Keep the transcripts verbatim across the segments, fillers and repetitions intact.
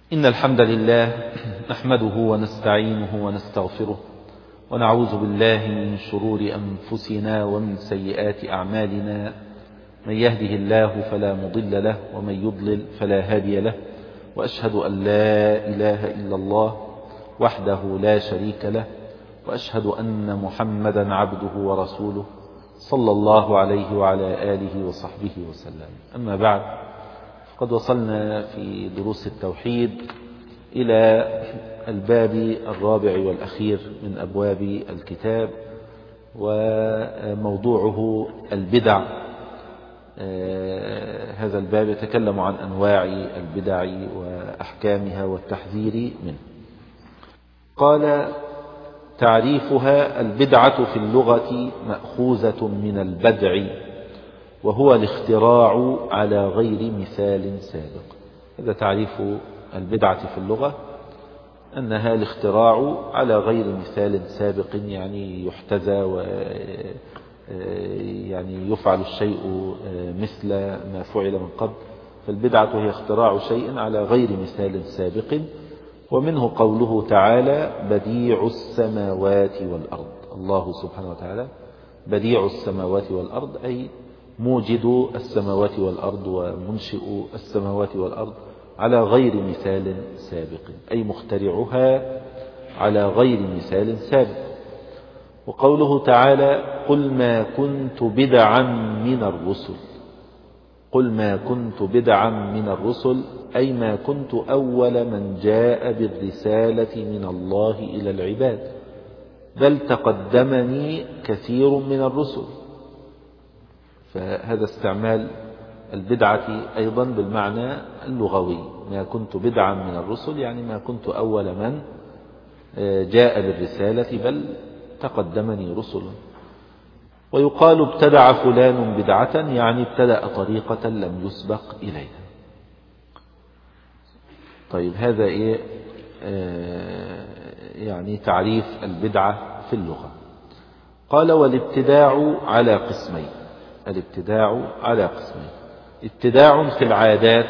إن الحمد لله نحمده ونستعينه ونستغفره ونعوذ بالله من شرور أنفسنا ومن سيئات أعمالنا. من يهده الله فلا مضل له ومن يضلل فلا هادي له، وأشهد أن لا إله إلا الله وحده لا شريك له، وأشهد أن محمدا عبده ورسوله صلى الله عليه وعلى آله وصحبه وسلم. أما بعد، قد وصلنا في دروس التوحيد إلى الباب الرابع والأخير من أبواب الكتاب، وموضوعه البدع. هذا الباب يتكلم عن أنواع البدع وأحكامها والتحذير منه. قال: تعريفها: البدعة في اللغة مأخوذة من البدع، وهو الاختراع على غير مثال سابق. هذا تعريف البدعة في اللغة، أنها الاختراع على غير مثال سابق، يعني يحتذى و يعني يفعل الشيء مثل ما فعل من قبل. فالبدعة هي اختراع شيء على غير مثال سابق. ومنه قوله تعالى: بديع السماوات والأرض. الله سبحانه وتعالى بديع السماوات والأرض، أي موجد السماوات والأرض ومنشئ السماوات والأرض على غير مثال سابق، أي مخترعها على غير مثال سابق. وقوله تعالى: قل ما كنت بدعا من الرسل. قل ما كنت بدعا من الرسل، أي ما كنت أول من جاء بالرسالة من الله إلى العباد، بل تقدمني كثير من الرسل. فهذا استعمال البدعة أيضا بالمعنى اللغوي. ما كنت بدعا من الرسل يعني ما كنت أول من جاء بالرسالة، بل تقدمني رسل. ويقال: ابتدع فلان بدعة، يعني ابتدأ طريقة لم يسبق إليها. طيب، هذا إيه؟ آه يعني تعريف البدعة في اللغة. قال: والابتداع على قسمين. الابتداع على قسمين: ابتداع في العادات،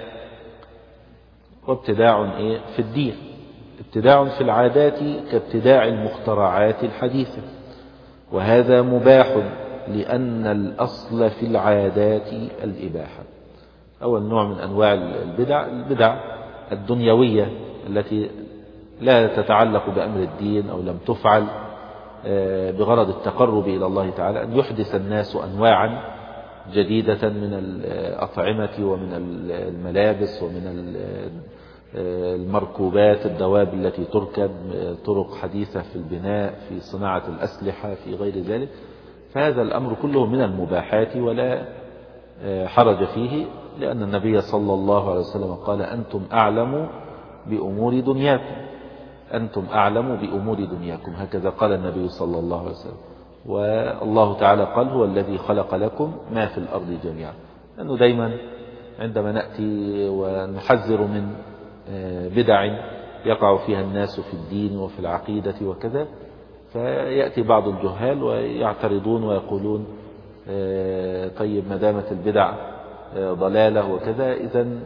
وابتداع إيه؟ في الدين. ابتداع في العادات كابتداع المخترعات الحديثة، وهذا مباح لأن الأصل في العادات الإباحة. أول نوع من أنواع البدع البدع الدنيوية التي لا تتعلق بأمر الدين أو لم تفعل بغرض التقرب إلى الله تعالى، أن يحدث الناس أنواعا جديدة من الأطعمة ومن الملابس ومن المركوبات، الدواب التي تركب، طرق حديثة في البناء، في صناعة الأسلحة، في غير ذلك. فهذا الأمر كله من المباحات ولا حرج فيه، لأن النبي صلى الله عليه وسلم قال: أنتم أعلم بأمور دنياكم. أنتم أعلم بأمور دنياكم، هكذا قال النبي صلى الله عليه وسلم. والله تعالى قال: هو الذي خلق لكم ما في الأرض جميعا. لأنه دايما عندما نأتي ونحذر من بدع يقع فيها الناس في الدين وفي العقيدة وكذا، فيأتي بعض الجهال ويعترضون ويقولون: طيب، ما دامت البدع ضلالة وكذا، إذن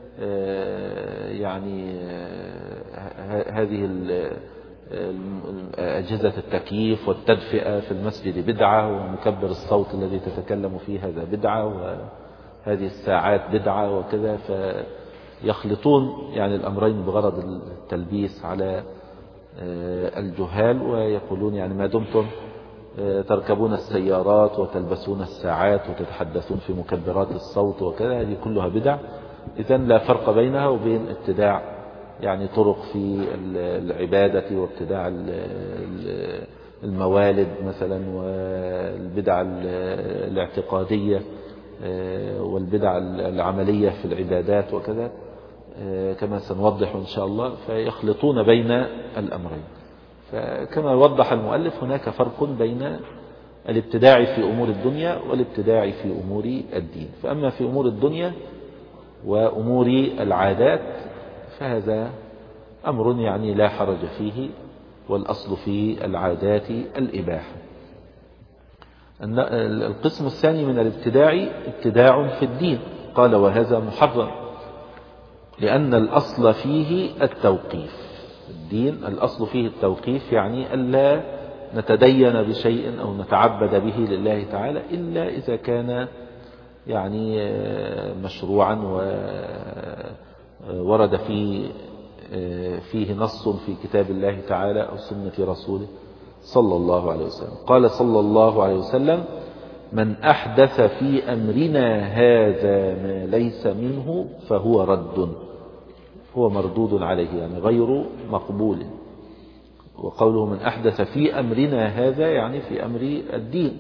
يعني هذه أجهزة التكييف والتدفئة في المسجد بدعة، ومكبر الصوت الذي تتكلم فيه هذا بدعة، وهذه الساعات بدعة وكذا. فيخلطون يعني الأمرين بغرض التلبيس على الجهال، ويقولون يعني ما دمتم تركبون السيارات وتلبسون الساعات وتتحدثون في مكبرات الصوت وكذا، هذه كلها بدع. إذن لا فرق بينها وبين ابتداع يعني طرق في العبادة، وابتداع الموالد مثلا، والبدع الاعتقادية، والبدع العملية في العبادات وكذا، كما سنوضح إن شاء الله. فيخلطون بين الأمرين. فكما وضح المؤلف، هناك فرق بين الابتداع في أمور الدنيا والابتداع في أمور الدين. فأما في أمور الدنيا وأمور العادات فهذا أمر يعني لا حرج فيه، والأصل في العادات الإباحة. القسم الثاني من الابتداع ابتداع في الدين. قال: وهذا محرم. لأن الأصل فيه التوقيف. الدين الأصل فيه التوقيف، يعني ألا نتدين بشيء أو نتعبد به لله تعالى إلا إذا كان يعني مشروعا وورد فيه فيه نص في كتاب الله تعالى أو سنة رسوله صلى الله عليه وسلم. قال صلى الله عليه وسلم: من أحدث في أمرنا هذا ما ليس منه فهو رد، هو مردود عليه، يعني غير مقبول. وقوله من أحدث في أمرنا هذا يعني في أمر الدين.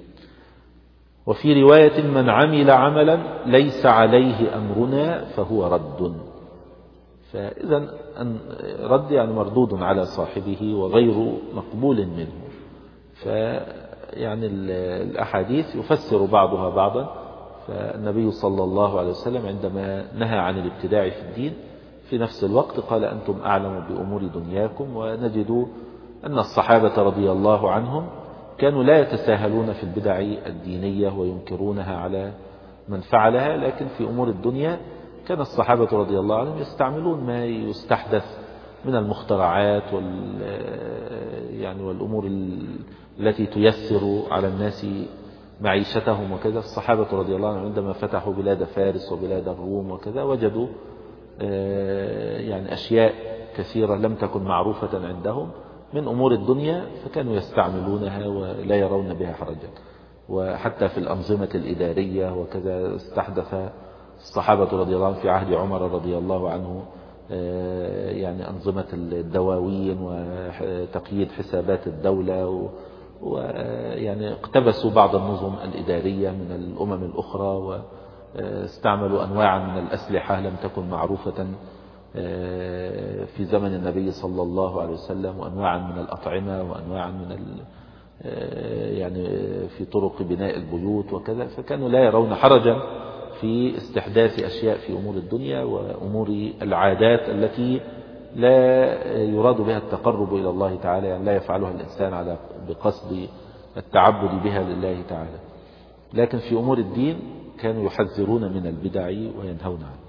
وفي رواية: من عمل عملا ليس عليه أمرنا فهو رد. فإذا رد يعني مردود على صاحبه وغير مقبول منه. فيعني الأحاديث يفسر بعضها بعضا. فالنبي صلى الله عليه وسلم عندما نهى عن الابتداع في الدين في نفس الوقت قال: أنتم أعلم بأمور دنياكم. ونجد أن الصحابة رضي الله عنهم كانوا لا يتساهلون في البدع الدينية وينكرونها على من فعلها، لكن في أمور الدنيا كان الصحابة رضي الله عنهم يستعملون ما يستحدث من المخترعات وال يعني والأمور التي تيسر على الناس معيشتهم وكذا. الصحابة رضي الله عنهم عندما فتحوا بلاد فارس وبلاد الروم وكذا وجدوا يعني أشياء كثيرة لم تكن معروفة عندهم من أمور الدنيا، فكانوا يستعملونها ولا يرون بها حرجا. وحتى في الأنظمة الإدارية وكذا استحدث الصحابة رضي الله عنهم في عهد عمر رضي الله عنه يعني أنظمة الدواوين وتقييد حسابات الدولة، ويعني اقتبسوا بعض النظم الإدارية من الأمم الأخرى، واستعملوا أنواعا من الأسلحة لم تكن معروفة في زمن النبي صلى الله عليه وسلم، وأنواعا من الأطعمة، وأنواعا من ال يعني في طرق بناء البيوت وكذا. فكانوا لا يرون حرجا في استحداث أشياء في أمور الدنيا وأمور العادات التي لا يراد بها التقرب إلى الله تعالى، يعني لا يفعلها الإنسان على بقصد التعبد بها لله تعالى. لكن في أمور الدين كانوا يحذرون من البدع وينهون عنها.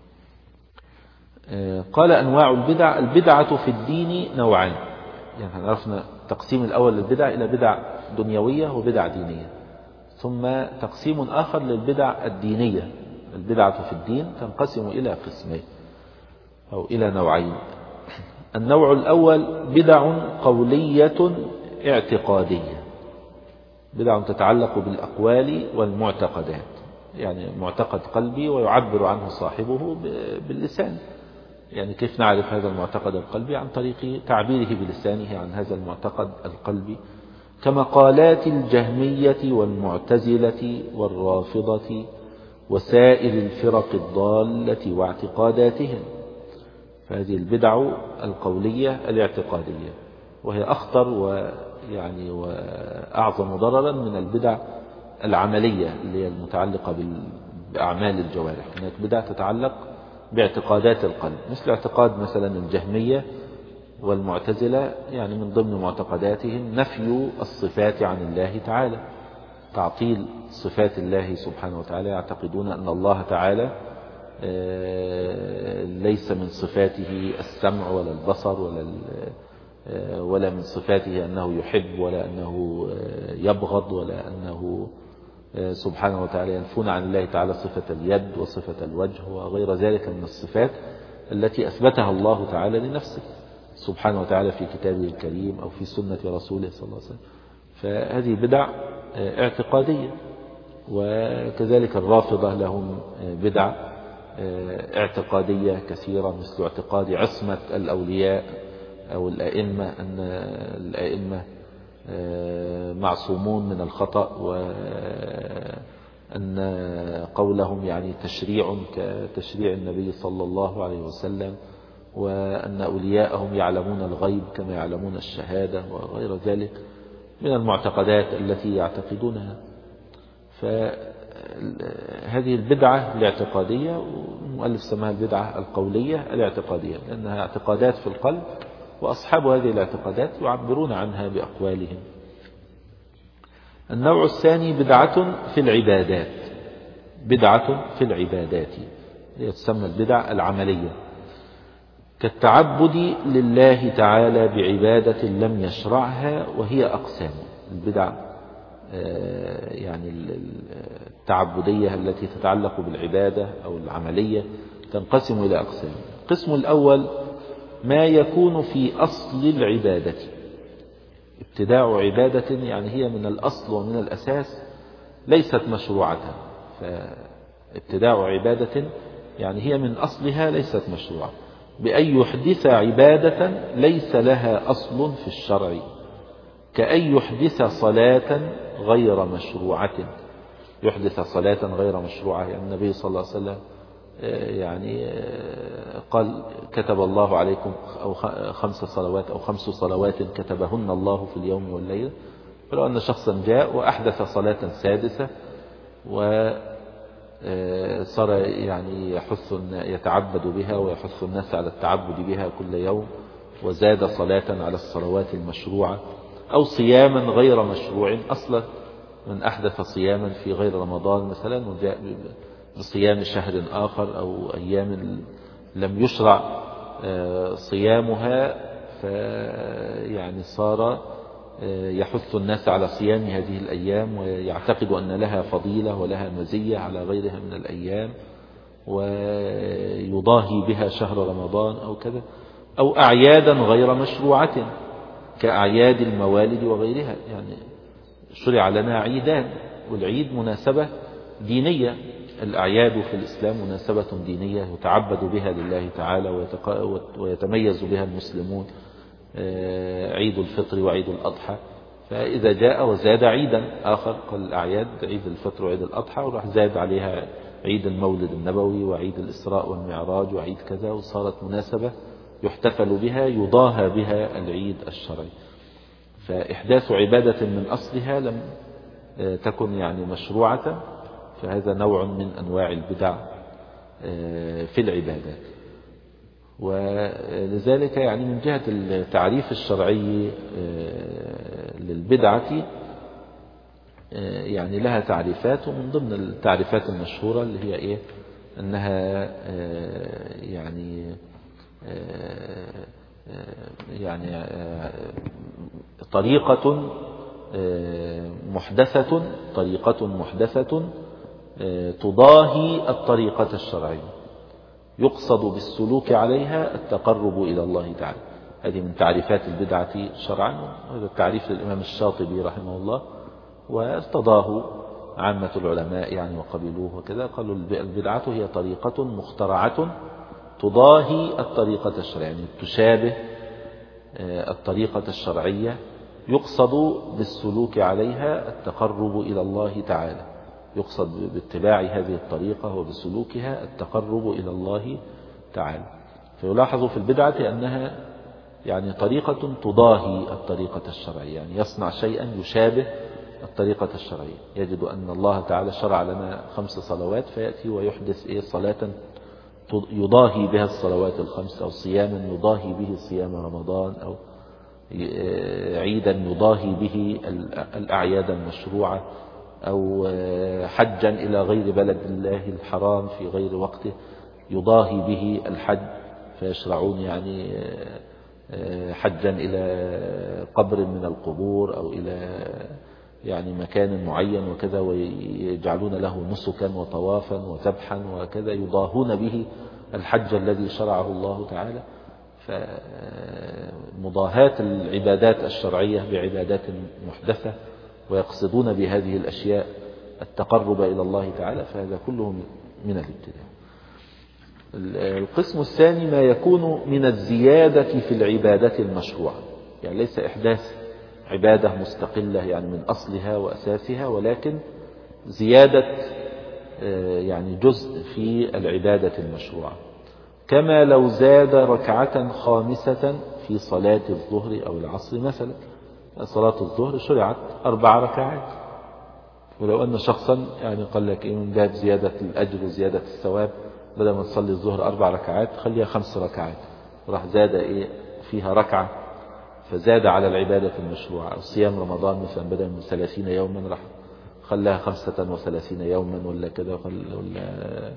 قال: أنواع البدع: البدعة في الدين نوعان. يعني عرفنا التقسيم الأول للبدع إلى بدع دنيوية وبدع دينية، ثم تقسيم آخر للبدع الدينية. البدعة في الدين تنقسم إلى قسمين أو إلى نوعين. النوع الأول بدع قولية اعتقادية، بدع تتعلق بالأقوال والمعتقدات، يعني معتقد قلبي ويعبر عنه صاحبه باللسان. يعني كيف نعرف هذا المعتقد القلبي؟ عن طريق تعبيره بلسانه عن هذا المعتقد القلبي، كمقالات الجهمية والمعتزلة والرافضة وسائر الفرق الضالة واعتقاداتهم. فهذه البدع القولية الاعتقادية، وهي أخطر ويعني وأعظم ضررا من البدع العملية اللي هي المتعلقة بأعمال الجوارح. هناك بدع تتعلق باعتقادات القلب، مثل اعتقاد مثلا الجهمية والمعتزلة، يعني من ضمن معتقداتهم نفي الصفات عن الله تعالى، تعطيل صفات الله سبحانه وتعالى. يعتقدون أن الله تعالى ليس من صفاته السمع ولا البصر ولا ولا من صفاته أنه يحب ولا أنه يبغض ولا أنه سبحانه وتعالى. ينفون عن الله تعالى صفة اليد وصفة الوجه وغير ذلك من الصفات التي أثبتها الله تعالى لنفسه سبحانه وتعالى في كتابه الكريم أو في سنة رسوله صلى الله عليه وسلم. فهذه بدع اعتقادية. وكذلك الرافضة لهم بدع اعتقادية كثيرة، مثل اعتقاد عصمة الأولياء أو الأئمة، أن الأئمة معصومون من الخطأ، وأن قولهم يعني تشريع كتشريع النبي صلى الله عليه وسلم، وأن أولياءهم يعلمون الغيب كما يعلمون الشهادة وغير ذلك من المعتقدات التي يعتقدونها. فهذه البدعة الاعتقادية، والمؤلف سماها البدعة القولية الاعتقادية، لأنها اعتقادات في القلب، وأصحاب هذه الاعتقادات يعبرون عنها بأقوالهم. النوع الثاني بدعة في العبادات، بدعة في العبادات، هي تسمى البدع العملية، كالتعبد لله تعالى بعبادة لم يشرعها، وهي أقسام. البدع يعني التعبدية التي تتعلق بالعبادة أو العملية تنقسم إلى أقسام. القسم الأول ما يكون في أصل العبادة، ابتداع عبادة يعني هي من الأصل ومن الأساس ليست مشروعة، فابتداع عبادة يعني هي من أصلها ليست مشروعة، بأن يحدث عبادة ليس لها أصل في الشرع، كأن يحدث صلاة غير مشروعة. يحدث صلاة غير مشروعة يعني النبي صلى الله عليه وسلم يعني قال كتب الله عليكم أو خمس صلوات أو خمس صلوات كتبهن الله في اليوم والليلة. فلو أن شخصا جاء وأحدث صلاة سادسة وصار يعني يحث يتعبد بها ويحث الناس على التعبد بها كل يوم، وزاد صلاة على الصلوات المشروعة، أو صياما غير مشروع أصلا، من أحدث صياما في غير رمضان مثلا وجاء بصيام شهر آخر أو أيام لم يشرع صيامها، فيعني صار يحث الناس على صيام هذه الأيام ويعتقد أن لها فضيلة ولها مزية على غيرها من الأيام، ويضاهي بها شهر رمضان أو كذا، أو أعيادا غير مشروعة كأعياد الموالد وغيرها. يعني شرع لنا عيدان، والعيد مناسبة دينية، الأعياد في الإسلام مناسبة دينية يتعبد بها لله تعالى ويتميز بها المسلمون، عيد الفطر وعيد الأضحى. فإذا جاء وزاد عيدا آخر، قال الأعياد عيد الفطر وعيد الأضحى، وراح زاد عليها عيد المولد النبوي وعيد الإسراء والمعراج وعيد كذا، وصارت مناسبة يحتفل بها يضاهى بها العيد الشرعي. فإحداث عبادة من أصلها لم تكن يعني مشروعة، فهذا نوع من أنواع البدع في العبادات. ولذلك يعني من جهة التعريف الشرعي للبدعة يعني لها تعريفات، ومن ضمن التعريفات المشهورة اللي هي إيه، أنها يعني يعني طريقة محدثة طريقة محدثة تضاهي الطريقة الشرعية، يقصد بالسلوك عليها التقرب إلى الله تعالى. هذه من تعريفات البدعة شرعا، وهذا التعريف للإمام الشاطبي رحمه الله، وارتضاه عامة العلماء يعني وقبلوه وكذا. قالوا البدعة هي طريقة مخترعة تضاهي الطريقة الشرعية، يعني تشابه الطريقة الشرعية، يقصد بالسلوك عليها التقرب إلى الله تعالى، يقصد باتباع هذه الطريقة وبسلوكها التقرب إلى الله تعالى. فيلاحظ في البدعة أنها يعني طريقة تضاهي الطريقة الشرعية، يعني يصنع شيئا يشابه الطريقة الشرعية. يجد أن الله تعالى شرع لنا خمس صلوات، فيأتي ويحدث إيه صلاة يضاهي بها الصلوات الخمس، أو صياما يضاهي به صيام رمضان، أو عيدا يضاهي به الأعياد المشروعة، أو حجا إلى غير بلد الله الحرام في غير وقته يضاهي به الحج، فيشرعون يعني حجا إلى قبر من القبور أو إلى يعني مكان معين وكذا، ويجعلون له نسكا وطوافا وذبحا وكذا، يضاهون به الحج الذي شرعه الله تعالى. فمضاهاة العبادات الشرعية بعبادات محدثة ويقصدون بهذه الأشياء التقرب إلى الله تعالى، فهذا كله من الابتداع. القسم الثاني ما يكون من الزيادة في العبادة المشروعة، يعني ليس إحداث عبادة مستقلة يعني من أصلها وأساسها، ولكن زيادة يعني جزء في العبادة المشروعة، كما لو زاد ركعة خامسة في صلاة الظهر أو العصر مثلا. صلاة الظهر شرعت أربع ركعات، ولو أن شخصا يعني قال لك إيه من باب زيادة الأجر وزيادة الثواب، بدل ما تصلي الظهر أربع ركعات خليها خمس ركعات، وراح زاد إيه فيها ركعة، فزاد على العبادة المشروعة. أو صيام رمضان مثلا بدل من ثلاثين يوما راح خلاها خمسة وثلاثين يوما ولا كذا، ولا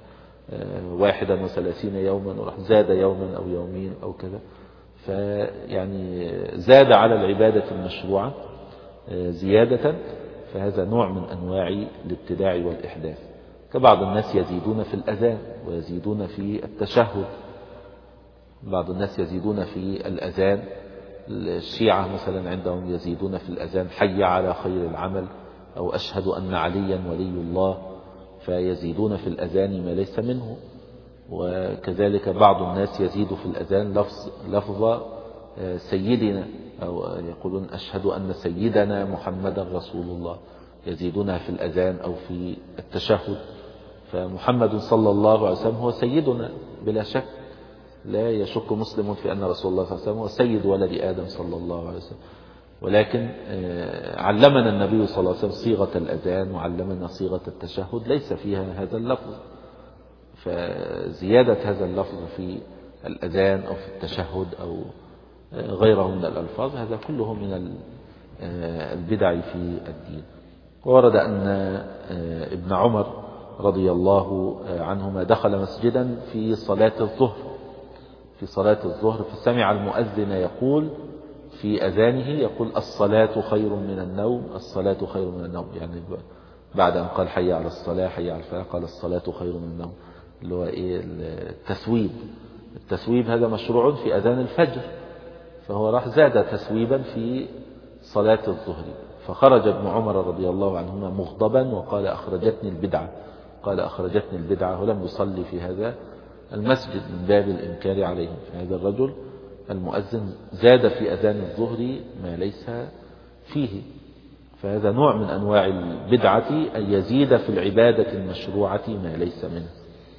واحدا وثلاثين يوما وراح زاد يوما أو يومين أو كذا. فيعني زاد على العبادة المشروعة زيادة، فهذا نوع من أنواع الابتداع والإحداث. كبعض الناس يزيدون في الأذان ويزيدون في التشهد، بعض الناس يزيدون في الأذان، الشيعة مثلا عندهم يزيدون في الأذان حي على خير العمل أو أشهد أن عليا ولي الله، فيزيدون في الأذان ما ليس منه. وكذلك بعض الناس يزيد في الأذان لفظ, لفظ سيدنا، أو يقولون أشهد أن سيدنا محمد رسول الله، يزيدونها في الأذان أو في التشهد. فمحمد صلى الله عليه وسلم هو سيدنا بلا شك، لا يشك مسلم في أن رسول الله صلى الله عليه وسلم هو سيد ولد آدم صلى الله عليه وسلم. ولكن علمنا النبي صلى الله عليه وسلم صيغة الأذان وعلمنا صيغة التشهد ليس فيها هذا اللفظ، فزيادة هذا اللفظ في الأذان أو في التشهد أو غيره من الألفاظ هذا كله من البدع في الدين. وورد أن ابن عمر رضي الله عنهما دخل مسجدا في صلاة الظهر في صلاة الظهر فسمع المؤذن يقول في أذانه يقول الصلاة خير من النوم، الصلاة خير من النوم، يعني بعد أن قال حي على الصلاة حي على الفلاح قال الصلاة خير من النوم، اللي هو إيه التثويب. التثويب هذا مشروع في أذان الفجر، فهو راح زاد تثويبا في صلاة الظهر. فخرج ابن عمر رضي الله عنهما مغضبا وقال أخرجتني البدعة قال أخرجتني البدعة ولم يصلي في هذا المسجد من باب الإنكار عليهم. فهذا الرجل المؤذن زاد في أذان الظهر ما ليس فيه، فهذا نوع من أنواع البدعة أن يزيد في العبادة المشروعة ما ليس منه.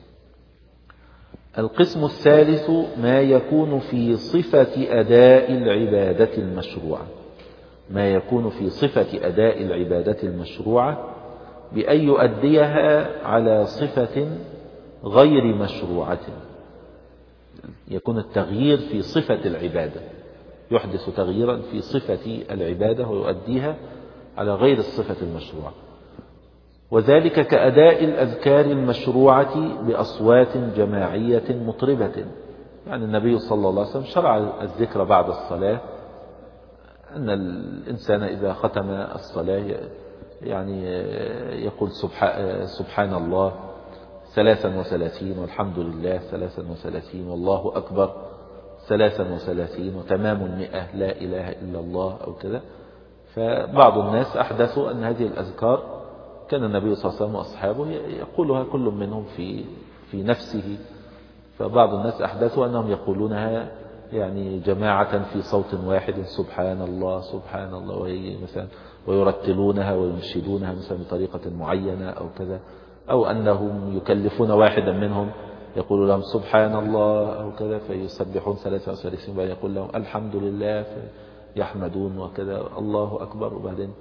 القسم الثالث ما يكون في صفة أداء العبادة المشروعة ما يكون في صفة أداء العبادة المشروعة بأن يؤديها على صفة غير مشروعة. يكون التغيير في صفة العبادة، يحدث تغييرا في صفة العبادة ويؤديها على غير الصفة المشروعة، وذلك كأداء الأذكار المشروعة بأصوات جماعية مطربة. يعني النبي صلى الله عليه وسلم شرع الذكر بعد الصلاة، أن الإنسان إذا ختم الصلاة يعني يقول سبحان الله ثلاثا وثلاثين والحمد لله ثلاثا وثلاثين والله أكبر ثلاثا وثلاثين وتمام المئة لا إله إلا الله أو كذا. فبعض الناس أحدثوا أن هذه الأذكار كان النبي صلى الله عليه وسلم وأصحابه يقولها كل منهم في في نفسه، فبعض الناس أحدثوا أنهم يقولونها يعني جماعة في صوت واحد سبحان الله سبحان الله، وهي مثلا ويرتلونها وينشدونها مثلا بطريقة معينة أو كذا، أو أنهم يكلفون واحدا منهم يقول لهم سبحان الله أو كذا فيسبحون ثلاثة وثلاثين، بعدين يقول لهم الحمد لله فيحمدون وكذا الله أكبر، وبعدين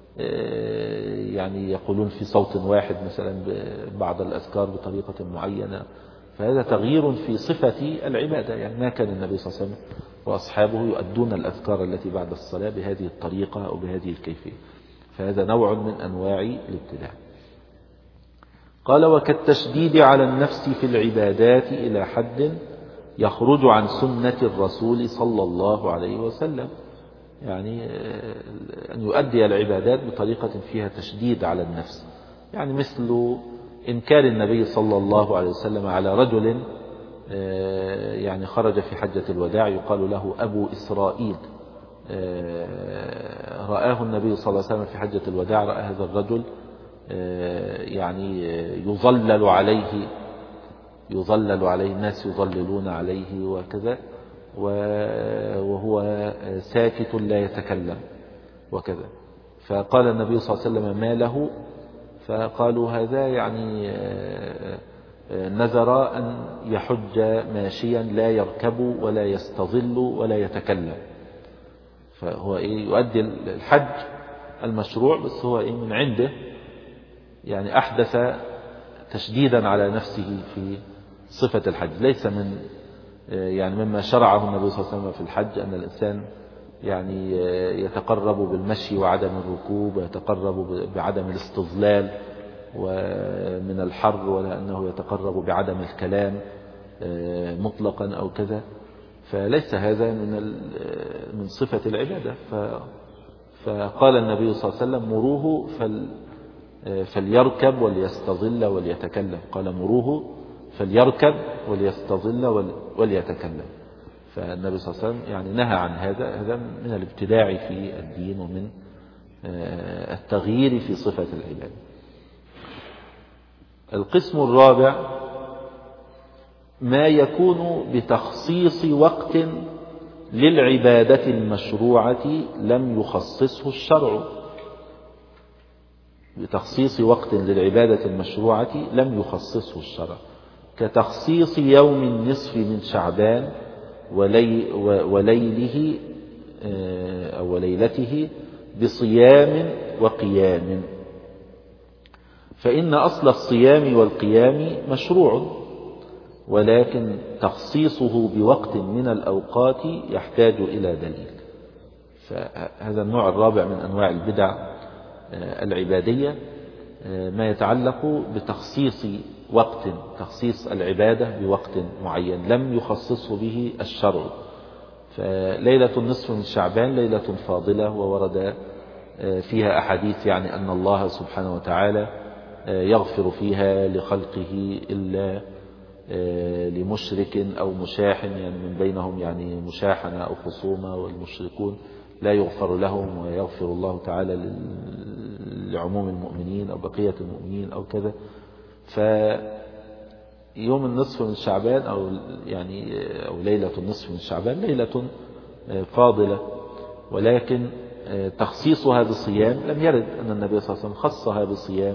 يعني يقولون في صوت واحد مثلا بعض الأذكار بطريقة معينة. فهذا تغيير في صفة العبادة، يعني ما كان النبي صلى الله عليه وسلم وأصحابه يؤدون الأذكار التي بعد الصلاة بهذه الطريقة أو بهذه الكيفية، فهذا نوع من أنواع الابتداع. قال وكالتشديد على النفس في العبادات إلى حد يخرج عن سنة الرسول صلى الله عليه وسلم، يعني أن يؤدي العبادات بطريقة فيها تشديد على النفس، يعني مثل إنكار النبي صلى الله عليه وسلم على رجل يعني خرج في حجة الوداع يقال له أبو إسرائيل، رآه النبي صلى الله عليه وسلم في حجة الوداع، رأى هذا الرجل يعني يظلل عليه يظلل عليه الناس يظللون عليه وكذا، وهو ساكت لا يتكلم وكذا. فقال النبي صلى الله عليه وسلم ما له؟ فقالوا هذا يعني نذر أن يحج ماشيا لا يركب ولا يستظل ولا يتكلم، فهو إيه يؤدي الحج المشروع بس هو إيه من عنده، يعني أحدث تشديدا على نفسه في صفة الحج، ليس من يعني مما شرعه النبي صلى الله عليه وسلم في الحج أن الإنسان يعني يتقرب بالمشي وعدم الركوب ويتقرب بعدم الاستظلال ومن الحر، ولا أنه يتقرب بعدم الكلام مطلقا أو كذا، فليس هذا من من صفة العبادة. فقال النبي صلى الله عليه وسلم مروه فل فليركب وليستظل وليتكلم. قال مروه فليركب وليستظل وليتكلم. فالنبي صلى الله عليه وسلم يعني نهى عن هذا. هذا من الابتداع في الدين ومن التغيير في صفة العبادة. القسم الرابع ما يكون بتخصيص وقت للعبادة المشروعة لم يخصصه الشرع. بتخصيص وقت للعبادة المشروعة لم يخصصه الشرع، كتخصيص يوم النصف من شعبان ولي وليله أو ليلته بصيام وقيام. فإن أصل الصيام والقيام مشروع، ولكن تخصيصه بوقت من الأوقات يحتاج إلى دليل. فهذا النوع الرابع من أنواع البدع العبادية ما يتعلق بتخصيص وقت، تخصيص العبادة بوقت معين لم يخصصه به الشرع. فليلة النصف من شعبان ليلة فاضلة، وورد فيها أحاديث يعني أن الله سبحانه وتعالى يغفر فيها لخلقه إلا لمشرك أو مشاح، يعني من بينهم يعني مشاحنة أو خصومة، والمشركون لا يغفر لهم ويغفر الله تعالى لعموم المؤمنين أو بقية المؤمنين أو كذا. فيوم النصف من شعبان أو يعني أو ليلة النصف من شعبان ليلة فاضلة، ولكن تخصيصها بصيام لم يرد أن النبي صلى الله عليه وسلم خصها بصيام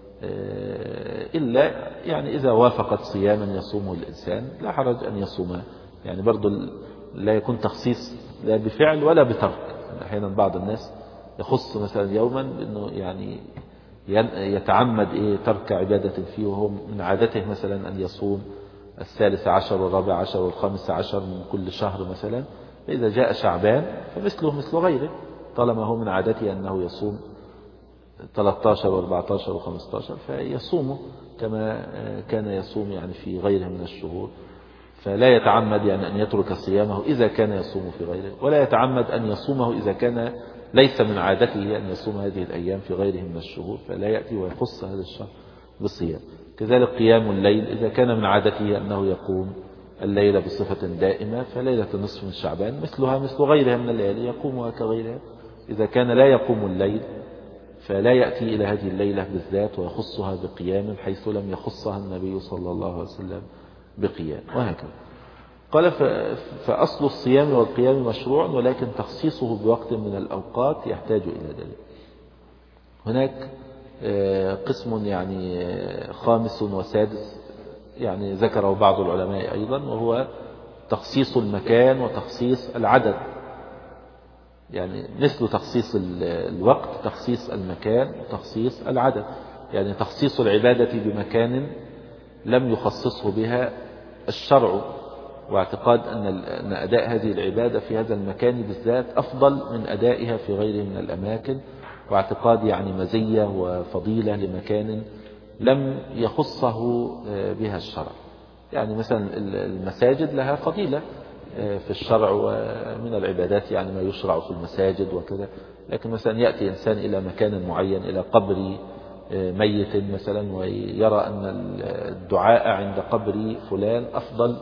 إلا يعني إذا وافقت صياما يصومه الإنسان لا حرج أن يصومه. يعني برضو لا يكون تخصيص لا بفعل ولا بترك. أحيانا بعض الناس يخص مثلا يوما بأنه يعني يتعمد إيه ترك عبادة فيه، وهو من عادته مثلا أن يصوم الثالث عشر والرابع عشر والخامس عشر من كل شهر مثلا. فإذا جاء شعبان فمثله مثل غيره، طالما هو من عادته أنه يصوم ثلاثة عشر وأربعة عشر وخمسة عشر فيصومه كما كان يصوم يعني في غيره من الشهور. فلا يتعمد يعني أن يترك صيامه إذا كان يصوم في غيره، ولا يتعمد أن يصومه إذا كان ليس من عادته أن يصوم هذه الأيام في غيره من الشهور، فلا يأتي ويخص هذا الشهر بالصيام. كذلك قيام الليل إذا كان من عادته أنه يقوم الليلة بصفة دائمة، فليلة النصف من شعبان مثلها مثل غيرها من الليالي يقومها كغيرها. إذا كان لا يقوم الليل فلا يأتي إلى هذه الليلة بالذات ويخصها بقيام حيث لم يخصها النبي صلى الله عليه وسلم بقيام، وهكذا. قال فأصل الصيام والقيام مشروع، ولكن تخصيصه بوقت من الأوقات يحتاج إلى دليل. هناك قسم يعني خامس وسادس يعني ذكره بعض العلماء أيضا، وهو تخصيص المكان وتخصيص العدد. يعني مثل تخصيص الوقت تخصيص المكان وتخصيص العدد. يعني تخصيص العبادة بمكان لم يخصصه بها الشرع، واعتقاد أن أداء هذه العبادة في هذا المكان بالذات أفضل من أدائها في غيره من الأماكن، واعتقاد يعني مزية وفضيلة لمكان لم يخصه بها الشرع. يعني مثلا المساجد لها فضيلة في الشرع ومن العبادات يعني ما يشرع في المساجد وكذا، لكن مثلا يأتي إنسان إلى مكان معين إلى قبر ميت مثلا ويرى أن الدعاء عند قبر فلان أفضل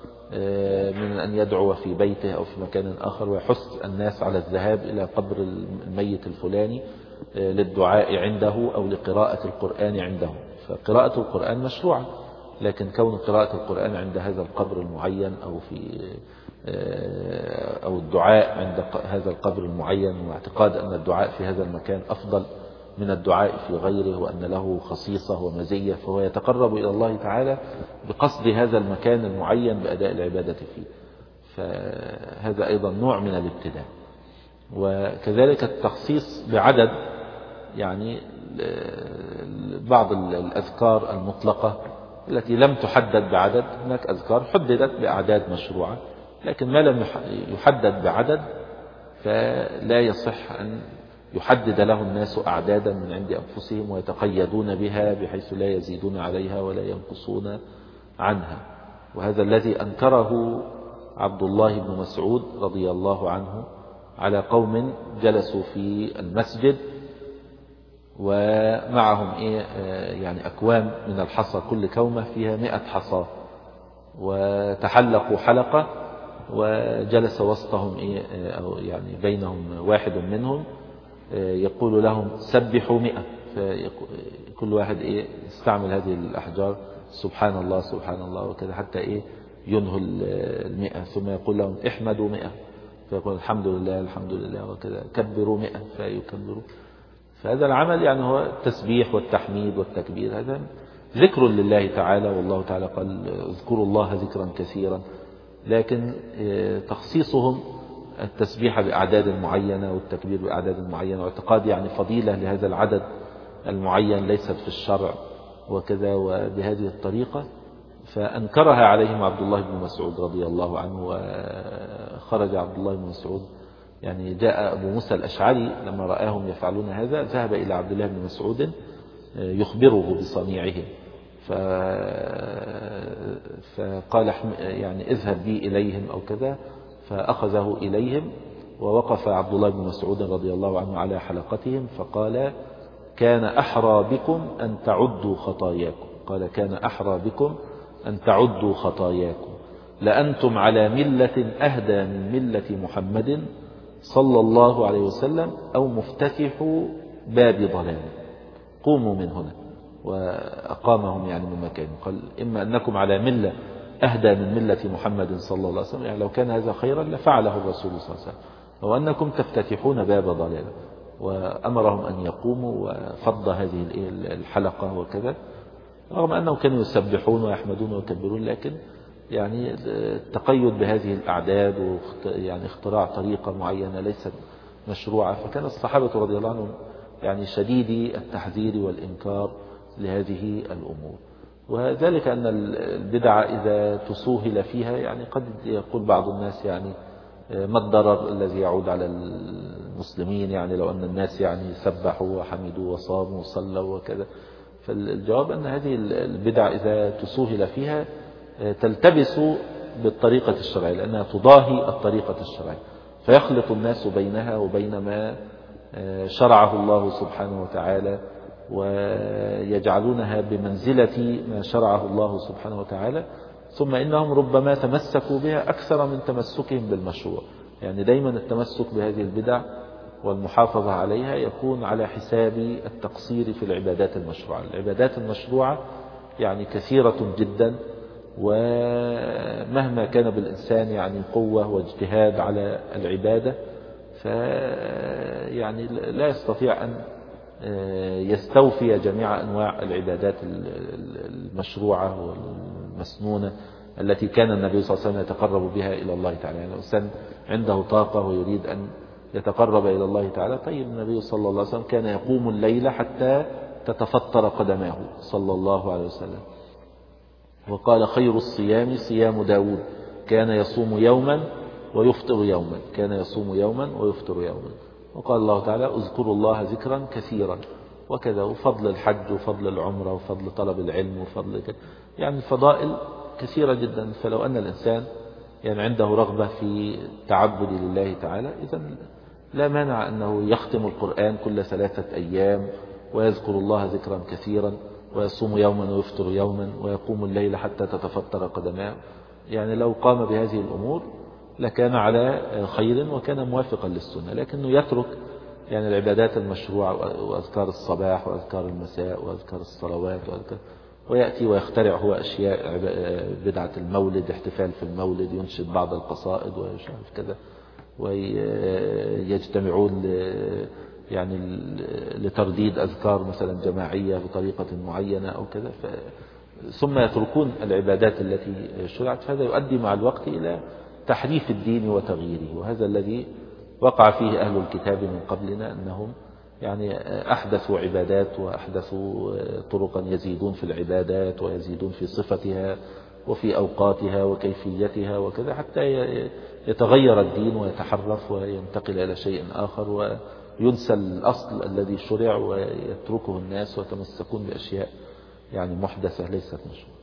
من أن يدعو في بيته أو في مكان آخر، ويحث الناس على الذهاب إلى قبر الميت الفلاني للدعاء عنده أو لقراءة القرآن عنده. فقراءة القرآن مشروعة، لكن كون قراءة القرآن عند هذا القبر المعين أو في أو الدعاء عند هذا القبر المعين، واعتقاد أن الدعاء في هذا المكان أفضل من الدعاء في غيره وأن له خصيصة ومزية، فهو يتقرب إلى الله تعالى بقصد هذا المكان المعين بأداء العبادة فيه. فهذا أيضا نوع من الابتداع. وكذلك التخصيص بعدد، يعني بعض الأذكار المطلقة التي لم تحدد بعدد. هناك أذكار حددت بأعداد مشروعة، لكن ما لم يحدد بعدد فلا يصح أن يحدد له الناس أعدادا من عند أنفسهم ويتقيدون بها بحيث لا يزيدون عليها ولا ينقصون عنها. وهذا الذي أنكره عبد الله بن مسعود رضي الله عنه على قوم جلسوا في المسجد ومعهم إيه يعني أكوام من الحصى، كل كومة فيها مئة حصى، وتحلقوا حلقة وجلس وسطهم إيه أو يعني بينهم واحد منهم يقول لهم سبحوا مئة، فكل واحد إيه يستعمل هذه الأحجار سبحان الله سبحان الله وكذا حتى إيه ينهوا المئة، ثم يقول لهم احمدوا مئة فيقول الحمد لله الحمد لله وكذا، كبروا مئة فيكبروا. فهذا العمل يعني هو التسبيح والتحميد والتكبير، هذا ذكر لله تعالى، والله تعالى قال اذكروا الله ذكرا كثيرا، لكن تخصيصهم التسبيح بأعداد معينة والتكبير بأعداد معينة واعتقاد يعني فضيلة لهذا العدد المعين ليست في الشرع وكذا وبهذه الطريقة، فأنكرها عليهم عبد الله بن مسعود رضي الله عنه. وخرج عبد الله بن مسعود يعني جاء أبو موسى الأشعري لما رآهم يفعلون هذا ذهب إلى عبد الله بن مسعود يخبره بصنيعهم، فقال يعني اذهب بي إليهم أو كذا، فأخذه إليهم ووقف عبد الله بن مسعود رضي الله عنه على حلقتهم فقال كان أحرى بكم أن تعدوا خطاياكم، قال كان أحرى بكم أن تعدوا خطاياكم، لأنتم على ملة أهدى من ملة محمد صلى الله عليه وسلم أو مفتتحوا باب ضلال، قوموا من هنا. وأقامهم يعني من مكان، قال إما أنكم على ملة أهدى من ملة محمد صلى الله عليه وسلم، يعني لو كان هذا خيرا لفعله الرسول صلى الله عليه وسلم، أو أنكم تفتتحون باب ضلال. وأمرهم أن يقوموا وفض هذه الحلقة وكذا، رغم أنهم كانوا يسبحون ويحمدون ويكبرون، لكن يعني التقيد بهذه الأعداد ويعني اختراع طريقة معينة ليست مشروعة، فكان الصحابة رضي الله عنهم يعني شديدي التحذير والإنكار لهذه الأمور. وذلك أن البدعة إذا تسوهل فيها يعني قد يقول بعض الناس يعني ما الضرر الذي يعود على المسلمين، يعني لو أن الناس يعني سبحوا وحمدوا وصاموا وصلوا وكذا. فالجواب أن هذه البدع إذا تسوهل فيها تلتبس بالطريقة الشرعية، لأنها تضاهي الطريقة الشرعية، فيخلط الناس بينها وبين ما شرعه الله سبحانه وتعالى، ويجعلونها بمنزلة ما شرعه الله سبحانه وتعالى، ثم إنهم ربما تمسكوا بها أكثر من تمسكهم بالمشروع. يعني دايما التمسك بهذه البدع والمحافظة عليها يكون على حساب التقصير في العبادات المشروعة. العبادات المشروعة يعني كثيرة جدا، ومهما كان بالإنسان يعني قوة واجتهاد على العبادة فيعني لا يستطيع أن يستوفي جميع أنواع العبادات المشروعة والمسنونة التي كان النبي صلى الله عليه وسلم يتقرب بها إلى الله تعالى. يعني الإنسان عنده طاقة ويريد أن يتقرب إلى الله تعالى، طيب النبي صلى الله عليه وسلم كان يقوم الليل حتى تتفطر قدماه صلى الله عليه وسلم، وقال خير الصيام صيام داود كان يصوم يوما ويفطر يوما، كان يصوم يوما ويفطر يوما. وقال الله تعالى اذكروا الله ذكرا كثيرا وكذا، وفضل الحج وفضل العمرة وفضل طلب العلم وفضل كذا، يعني الفضائل كثيرة جدا. فلو أن الإنسان يعني عنده رغبة في التعبد لله تعالى، إذا لا مانع أنه يختم القرآن كل ثلاثة أيام ويذكر الله ذكرا كثيرا ويصوم يوما ويفطر يوما ويقوم الليل حتى تتفطر قدماه. يعني لو قام بهذه الأمور لكان على خير وكان موافقا للسنة، لكنه يترك يعني العبادات المشروعة وأذكار الصباح وأذكار المساء وأذكار الصلوات وأذكار، ويأتي ويخترع هو أشياء بدعة المولد، احتفال في المولد، ينشد بعض القصائد ويشعف كذا، ويجتمعون يعني لترديد أذكار مثلا جماعية بطريقة معينة أو كذا، ثم يتركون العبادات التي شرعت. فهذا يؤدي مع الوقت إلى تحريف الدين وتغييره، وهذا الذي وقع فيه أهل الكتاب من قبلنا، أنهم يعني أحدثوا عبادات وأحدثوا طرقا يزيدون في العبادات ويزيدون في صفتها وفي أوقاتها وكيفيتها وكذا، حتى يتغير الدين ويتحرف وينتقل إلى شيء آخر ينسى الأصل الذي شرع ويتركه الناس ويتمسكون بأشياء يعني محدثة ليست مشروعة.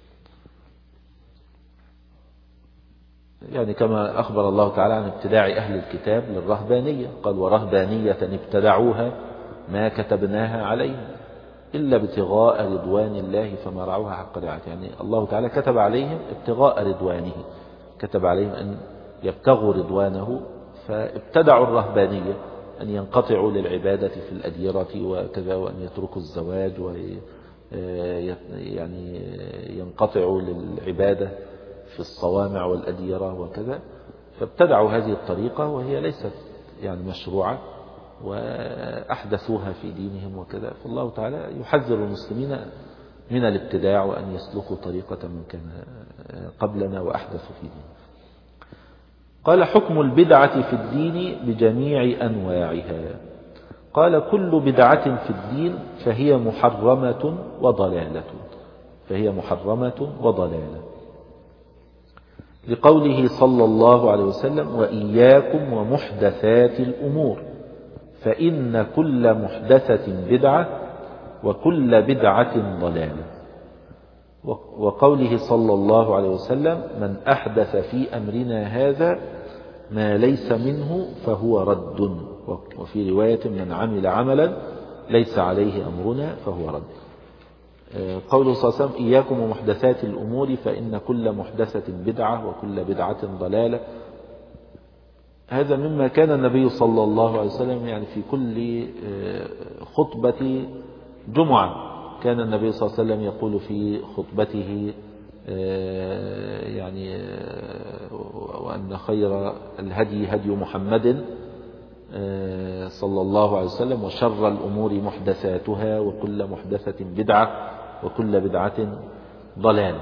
يعني كما أخبر الله تعالى عن ابتداع أهل الكتاب للرهبانية، قال ورهبانية ابتدعوها ما كتبناها عليهم إلا ابتغاء رضوان الله فما رعوها حق رعايته. يعني الله تعالى كتب عليهم ابتغاء رضوانه، كتب عليهم أن يبتغوا رضوانه، فابتدعوا الرهبانية أن ينقطعوا للعبادة في الأديرة وكذا، وأن يتركوا الزواج ويعني ينقطعوا للعبادة في الصوامع والأديرة وكذا، فابتدعوا هذه الطريقة وهي ليست يعني مشروعة وأحدثوها في دينهم وكذا. فالله تعالى يحذر المسلمين من الابتداع وأن يسلكوا طريقة من كان قبلنا وأحدثوا في دينهم. قال حكم البدعة في الدين بجميع أنواعها. قال كل بدعة في الدين فهي محرمة وضلالة، فهي محرمة وضلالة، لقوله صلى الله عليه وسلم وإياكم ومحدثات الأمور فإن كل محدثة بدعة وكل بدعة ضلالة، وقوله صلى الله عليه وسلم من أحدث في أمرنا هذا ما ليس منه فهو رد، وفي رواية من عمل عملا ليس عليه أمرنا فهو رد. قوله صلى الله عليه وسلم إياكم ومحدثات الأمور فإن كل محدثة بدعة وكل بدعة ضلالة، هذا مما كان النبي صلى الله عليه وسلم يعني في كل خطبة جمعة كان النبي صلى الله عليه وسلم يقول في خطبته يعني وأن خير الهدي هدي محمد صلى الله عليه وسلم وشر الأمور محدثاتها وكل محدثة بدعة وكل بدعة ضلالة.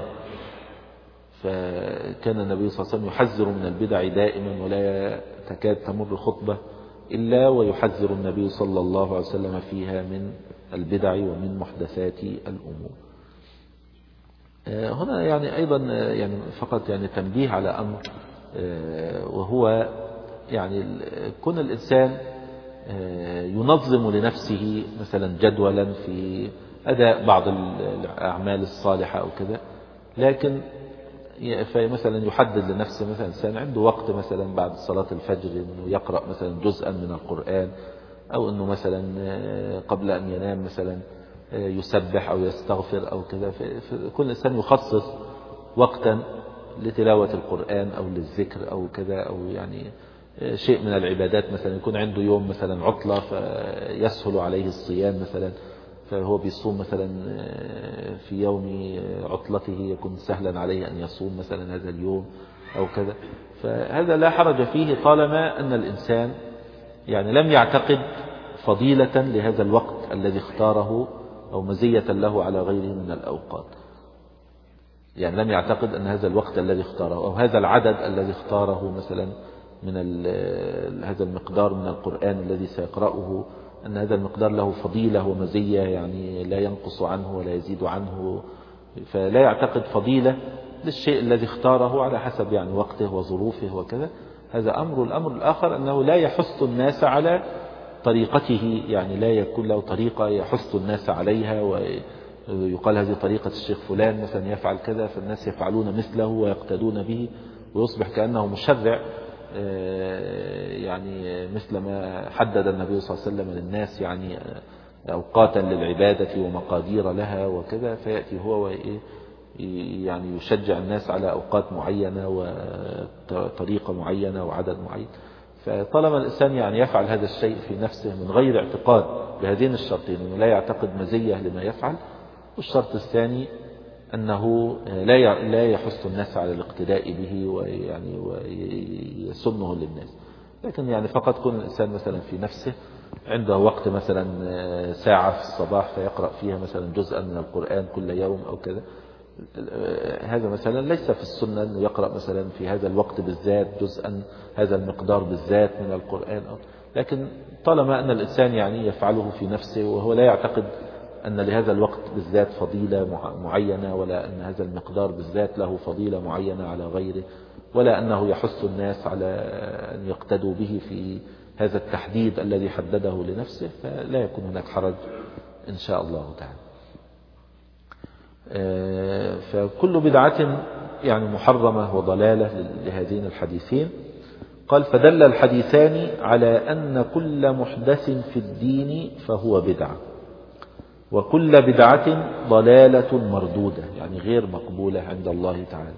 فكان النبي صلى الله عليه وسلم يحذر من البدع دائما، ولا تكاد تمر خطبة إلا ويحذر النبي صلى الله عليه وسلم فيها من البدع ومن محدثات الأمور. هنا يعني أيضا يعني فقط يعني تنبيه على أمر، وهو يعني كون الإنسان ينظم لنفسه مثلا جدولا في أداء بعض الأعمال الصالحة أو كذا، لكن فمثلا يحدد لنفسه مثلا إنسان عنده وقت مثلا بعد صلاة الفجر إنه يقرأ مثلا جزءا من القرآن، أو إنه مثلا قبل أن ينام مثلا يسبح أو يستغفر أو كذا. فكل إنسان يخصص وقتا لتلاوة القرآن أو للذكر أو كذا، أو يعني شيء من العبادات، مثلا يكون عنده يوم مثلا عطلة فيسهل عليه الصيام مثلا، فهو بيصوم مثلا في يوم عطلته يكون سهلا عليه أن يصوم مثلا هذا اليوم أو كذا. فهذا لا حرج فيه طالما أن الإنسان يعني لم يعتقد فضيلة لهذا الوقت الذي اختاره أو مزية له على غيره من الأوقات. يعني لم يعتقد أن هذا الوقت الذي اختاره أو هذا العدد الذي اختاره مثلا من هذا المقدار من القرآن الذي سيقرأه أن هذا المقدار له فضيلة ومزية يعني لا ينقص عنه ولا يزيد عنه، فلا يعتقد فضيلة للشيء الذي اختاره على حسب يعني وقته وظروفه وكذا. هذا أمر. الأمر الآخر أنه لا يحث الناس على طريقته، يعني لا يكون له طريقة يحث الناس عليها ويقال هذه طريقة الشيخ فلان مثلا يفعل كذا فالناس يفعلون مثله ويقتدون به، ويصبح كأنه مشرع يعني مثل ما حدد النبي صلى الله عليه وسلم للناس يعني أوقاتا للعبادة ومقادير لها وكذا، فيأتي هو يعني يشجع الناس على أوقات معينة وطريقة معينة وعدد معين. فطالما الإنسان يعني يفعل هذا الشيء في نفسه من غير اعتقاد بهذين الشرطين، أنه لا يعتقد مزية لما يفعل، والشرط الثاني أنه لا لا يحث الناس على الاقتداء به ويعني ويسنه للناس، لكن يعني فقط كون الإنسان مثلا في نفسه عنده وقت مثلا ساعة في الصباح فيقرأ فيها مثلا جزءا من القرآن كل يوم أو كذا، هذا مثلا ليس في السنة أنه يقرأ مثلا في هذا الوقت بالذات جزءا هذا المقدار بالذات من القرآن، لكن طالما أن الإنسان يعني يفعله في نفسه وهو لا يعتقد أن لهذا الوقت بالذات فضيلة معينة، ولا أن هذا المقدار بالذات له فضيلة معينة على غيره، ولا أنه يحث الناس على أن يقتدوا به في هذا التحديد الذي حدده لنفسه فلا يكون هناك حرج إن شاء الله تعالى. فكل بدعة يعني محرمة وضلالة لهذين الحديثين. قال فدل الحديثان على أن كل محدث في الدين فهو بدعة، وكل بدعة ضلالة مردودة يعني غير مقبولة عند الله تعالى.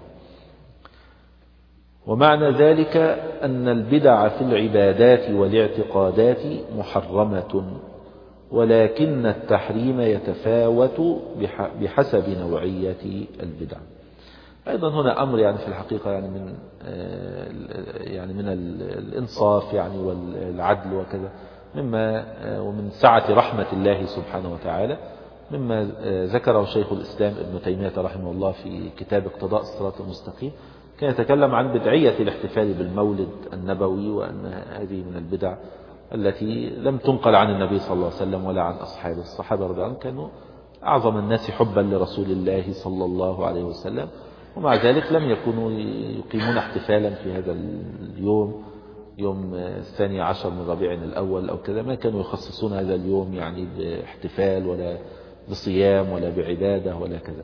ومعنى ذلك أن البدع في العبادات والاعتقادات محرمة، ولكن التحريم يتفاوت بحسب نوعية البدع. أيضا هنا أمر يعني في الحقيقة يعني من يعني من الإنصاف يعني والعدل وكذا، مما ومن سعة رحمة الله سبحانه وتعالى، مما ذكره شيخ الإسلام ابن تيمية رحمه الله في كتاب اقتضاء الصراط المستقيم. كان يتكلم عن بدعية الاحتفال بالمولد النبوي، وأن هذه من البدع التي لم تنقل عن النبي صلى الله عليه وسلم ولا عن أصحابه. الصحابة رضي الله عنهم كانوا أعظم الناس حبا لرسول الله صلى الله عليه وسلم، ومع ذلك لم يكونوا يقيمون احتفالا في هذا اليوم، يوم الثاني عشر من ربيع الأول أو كذا، ما كانوا يخصصون هذا اليوم يعني باحتفال ولا بصيام ولا بعبادة ولا كذا.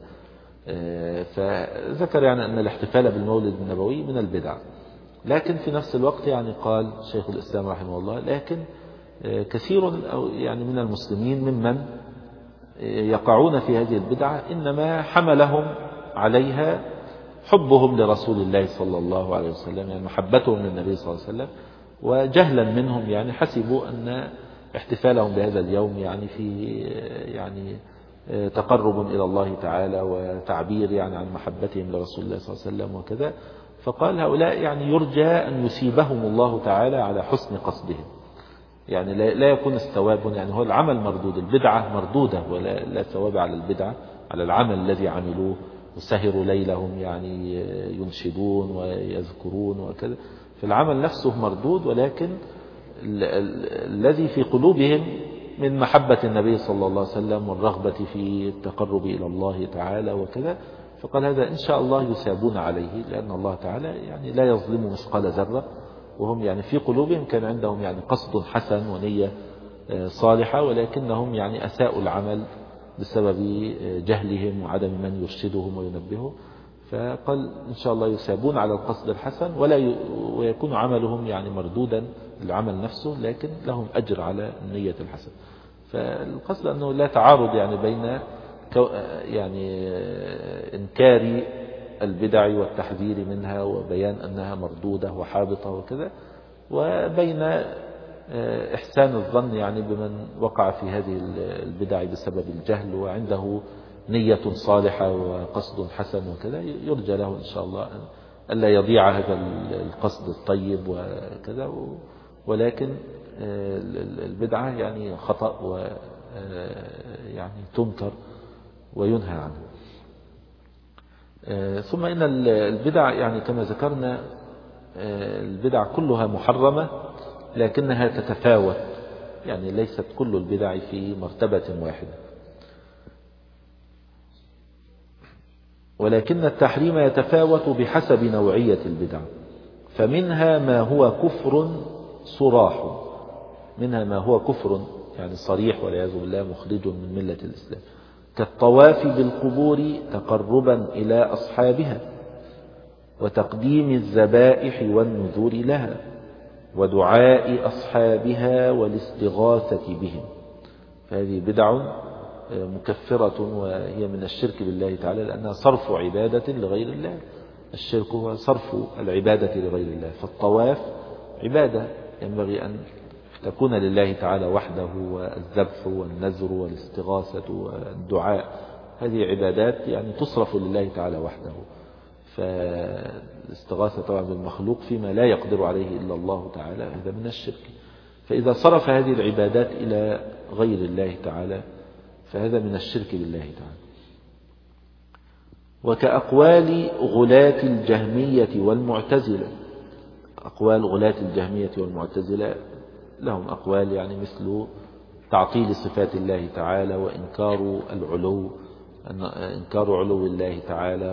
فذكر يعني أن الاحتفال بالمولد النبوي من البدع. لكن في نفس الوقت يعني قال شيخ الإسلام رحمه الله لكن كثير أو يعني من المسلمين ممن يقعون في هذه البدعة إنما حملهم عليها حبهم لرسول الله صلى الله عليه وسلم، يعني محبتهم للنبي صلى الله عليه وسلم، وجهلا منهم يعني حسبوا أن احتفالهم بهذا اليوم يعني في يعني تقرب إلى الله تعالى وتعبير يعني عن محبتهم لرسول الله صلى الله عليه وسلم وكذا. فقال هؤلاء يعني يرجى أن يثيبهم الله تعالى على حسن قصدهم، يعني لا يكون الثواب يعني هو العمل مردود، البدعة مردودة ولا لا ثواب على البدعة، على العمل الذي عملوه وسهروا ليلهم يعني ينشدون ويذكرون وكذا، فالعمل نفسه مردود، ولكن الذي في قلوبهم من محبة النبي صلى الله عليه وسلم والرغبة في التقرب إلى الله تعالى وكذا، فقال هذا إن شاء الله يثابون عليه، لأن الله تعالى يعني لا يظلم مثقال ذرة، وهم يعني في قلوبهم كان عندهم يعني قصد حسن ونية صالحة، ولكنهم يعني أساءوا العمل بسبب جهلهم وعدم من يرشدهم وينبههم. فقال إن شاء الله يثابون على القصد الحسن ولا ي... ويكون عملهم يعني مردودا العمل نفسه، لكن لهم أجر على النية الحسنة. فالقصد أنه لا تعارض يعني بين كو... يعني إنكار البدع والتحذير منها وبيان أنها مردودة وحابطة وكذا، وبين إحسان الظن يعني بمن وقع في هذه البدع بسبب الجهل وعنده نية صالحة وقصد حسن وكذا، يرجى له إن شاء الله ألا يضيع هذا القصد الطيب وكذا، ولكن البدعة يعني خطأ ويعني تنكر وينهى عنه. ثم إن البدع يعني كما ذكرنا البدع كلها محرمة، لكنها تتفاوت، يعني ليست كل البدع في مرتبة واحدة، ولكن التحريم يتفاوت بحسب نوعية البدع. فمنها ما هو كفر صراح، منها ما هو كفر يعني صريح والعياذ بالله مخرج من ملة الإسلام، كالطواف بالقبور تقربا إلى أصحابها، وتقديم الذبائح والنذور لها، ودعاء أصحابها والاستغاثة بهم. فهذه بدع مكفرة وهي من الشرك بالله تعالى، لأنها صرف عبادة لغير الله. الشرك هو صرف العبادة لغير الله، فالطواف عبادة ينبغي أن تكون لله تعالى وحده، والذبح والنذر والاستغاثة والدعاء هذه عبادات يعني تصرف لله تعالى وحده. فالاستغاثة طبعا بالمخلوق فيما لا يقدر عليه إلا الله تعالى هذا من الشرك. فإذا صرف هذه العبادات إلى غير الله تعالى فهذا من الشرك بالله تعالى. وكأقوال غلاة الجهمية والمعتزلة، أقوال غلاة الجهمية والمعتزلة لهم أقوال يعني مثل تعطيل صفات الله تعالى، وإنكار العلو، إنكار علو الله تعالى،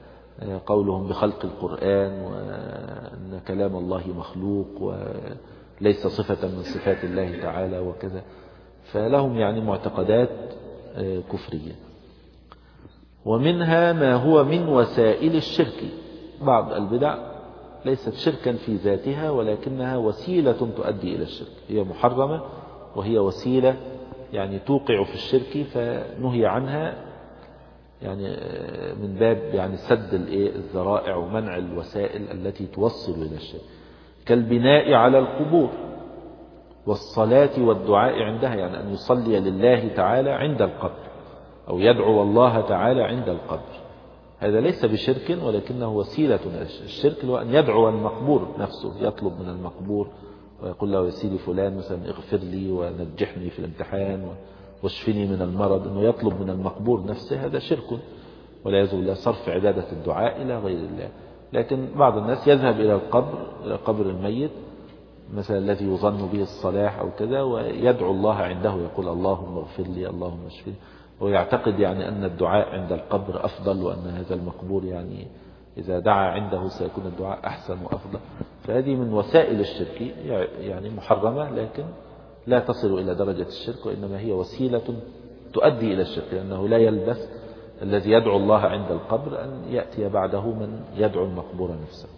وقولهم بخلق القرآن، وأن كلام الله مخلوق، ليس صفة من صفات الله تعالى وكذا. فلهم يعني معتقدات كفرية. ومنها ما هو من وسائل الشرك. بعض البدع ليست شركا في ذاتها ولكنها وسيلة تؤدي إلى الشرك، هي محرمة وهي وسيلة يعني توقع في الشرك فنهي عنها، يعني من باب يعني سد الذرائع ومنع الوسائل التي توصل إلى الشرك، كالبناء على القبور والصلاة والدعاء عندها، يعني أن يصلي لله تعالى عند القبر أو يدعو الله تعالى عند القبر. هذا ليس بشرك ولكنه وسيلة. الشرك هو أن يدعو المقبور نفسه، يطلب من المقبور ويقول له يا سيدي فلان مثلا اغفر لي ونجحني في الامتحان واشفني من المرض، أنه يطلب من المقبور نفسه، هذا شرك ولا يزول الله، صرف عبادة الدعاء إلى غير الله. لكن بعض الناس يذهب إلى القبر، إلى قبر الميت مثلا الذي يظن به الصلاح أو كذا، ويدعو الله عنده، يقول اللهم اغفر لي اللهم اشفني، ويعتقد يعني أن الدعاء عند القبر أفضل، وأن هذا المقبور يعني إذا دعا عنده سيكون الدعاء أحسن وأفضل. فهذه من وسائل الشرك، يعني محرمة لكن لا تصل إلى درجة الشرك، وإنما هي وسيلة تؤدي إلى الشرك، لأنه لا يلبس الذي يدعو الله عند القبر أن يأتي بعده من يدعو المقبور نفسه.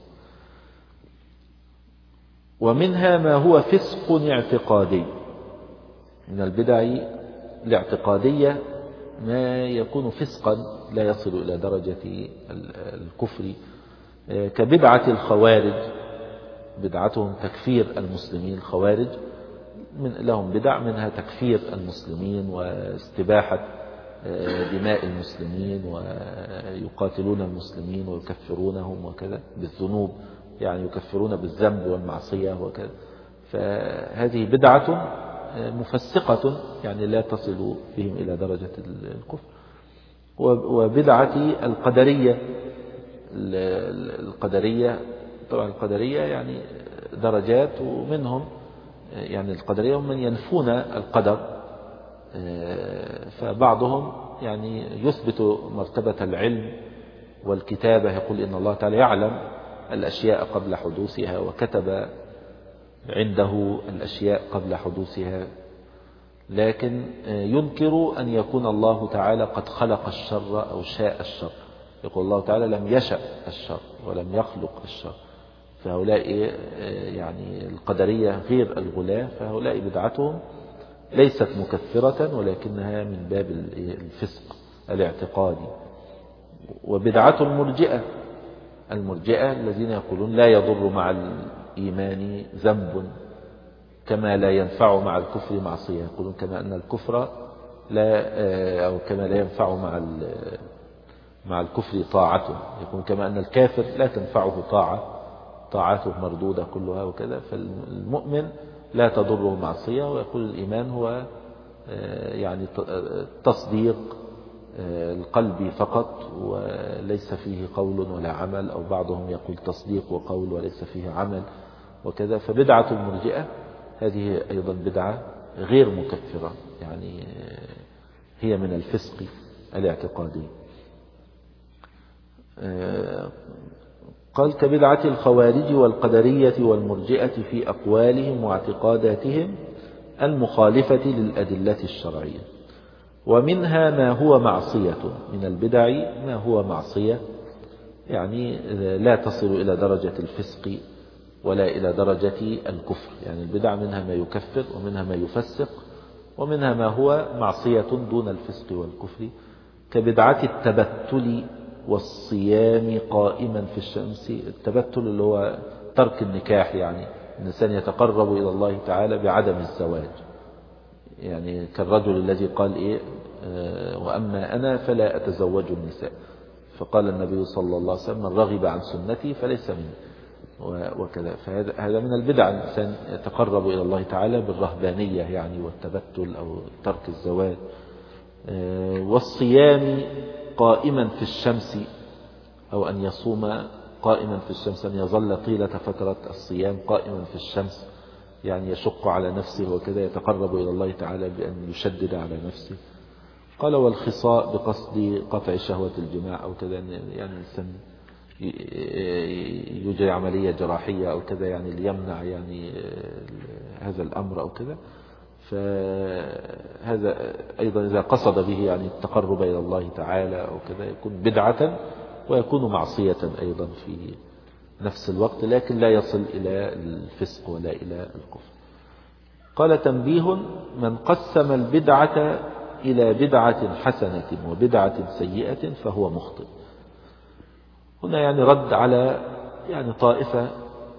ومنها ما هو فسق اعتقادي. من البدع الاعتقادية ما يكون فسقا لا يصل إلى درجة الكفر، كبدعة الخوارج. بدعتهم تكفير المسلمين. الخوارج من لهم بدع منها تكفير المسلمين واستباحة دماء المسلمين، ويقاتلون المسلمين ويكفرونهم وكذا بالذنوب، يعني يكفرون بالذنب والمعصية وكذا. فهذه بدعة مفسقة يعني لا تصل بهم إلى درجة الكفر. وبدعة القدرية. القدرية طبعا القدرية يعني درجات، ومنهم يعني القدرية هم من ينفون القدر، فبعضهم يعني يثبت مرتبة العلم والكتابة، يقول إن الله تعالى يعلم الأشياء قبل حدوثها وكتب عنده الأشياء قبل حدوثها، لكن ينكر أن يكون الله تعالى قد خلق الشر أو شاء الشر. يقول الله تعالى لم يشأ الشر ولم يخلق الشر. فهؤلاء يعني القدرية غير الغلاة، فهؤلاء بدعتهم ليست مكفرة ولكنها من باب الفسق الاعتقادي. وبدعة المرجئة. المرجئة الذين يقولون لا يضر مع الإيمان ذنب كما لا ينفع مع الكفر معصية. يقولون كما أن الكفر لا أو كما لا ينفع مع مع الكفر طاعته، يقول كما أن الكافر لا تنفعه طاعة، طاعته مردودة كلها وكذا. فالمؤمن لا تضره معصية، ويقول الإيمان هو يعني تصديق القلب فقط وليس فيه قول ولا عمل، أو بعضهم يقول تصديق وقول وليس فيه عمل وكذا. فبدعة المرجئة هذه أيضا بدعة غير مكفرة، يعني هي من الفسق الاعتقادي. قال كبدعة الخوارج والقدرية والمرجئة في أقوالهم واعتقاداتهم المخالفة للأدلة الشرعية. ومنها ما هو معصية. من البدع ما هو معصية، يعني لا تصل إلى درجة الفسق ولا إلى درجة الكفر. يعني البدع منها ما يكفر ومنها ما يفسق ومنها ما هو معصية دون الفسق والكفر، كبدعة التبتل والصيام قائما في الشمس. التبتل اللي هو ترك النكاح، يعني الإنسان يتقرب إلى الله تعالى بعدم الزواج، يعني كالرجل الذي قال إيه آه وأما أنا فلا أتزوج النساء، فقال النبي صلى الله عليه وسلم من رغب عن سنتي فليس مني وكذا. فهذا هذا من البدع، الإنسان يتقرب إلى الله تعالى بالرهبانية يعني والتبتل أو ترك الزواج. آه والصيام قائما في الشمس، أو أن يصوم قائما في الشمس، أن يظل طيلة فترة الصيام قائما في الشمس، يعني يشق على نفسه وكذا، يتقرب إلى الله تعالى بأن يشدد على نفسه. قال والخصاء بقصد قطع شهوة الجماع أو كذا، يعني الإنسان يجري عملية جراحية أو كذا يعني ليمنع يعني هذا الأمر أو كذا. فهذا أيضا إذا قصد به يعني التقرب إلى الله تعالى أو كذا يكون بدعة ويكون معصية أيضا في نفس الوقت، لكن لا يصل إلى الفسق ولا إلى الكفر. قال تنبيه: من قسم البدعة إلى بدعة حسنة وبدعة سيئة فهو مخطئ. هنا يعني رد على يعني طائفة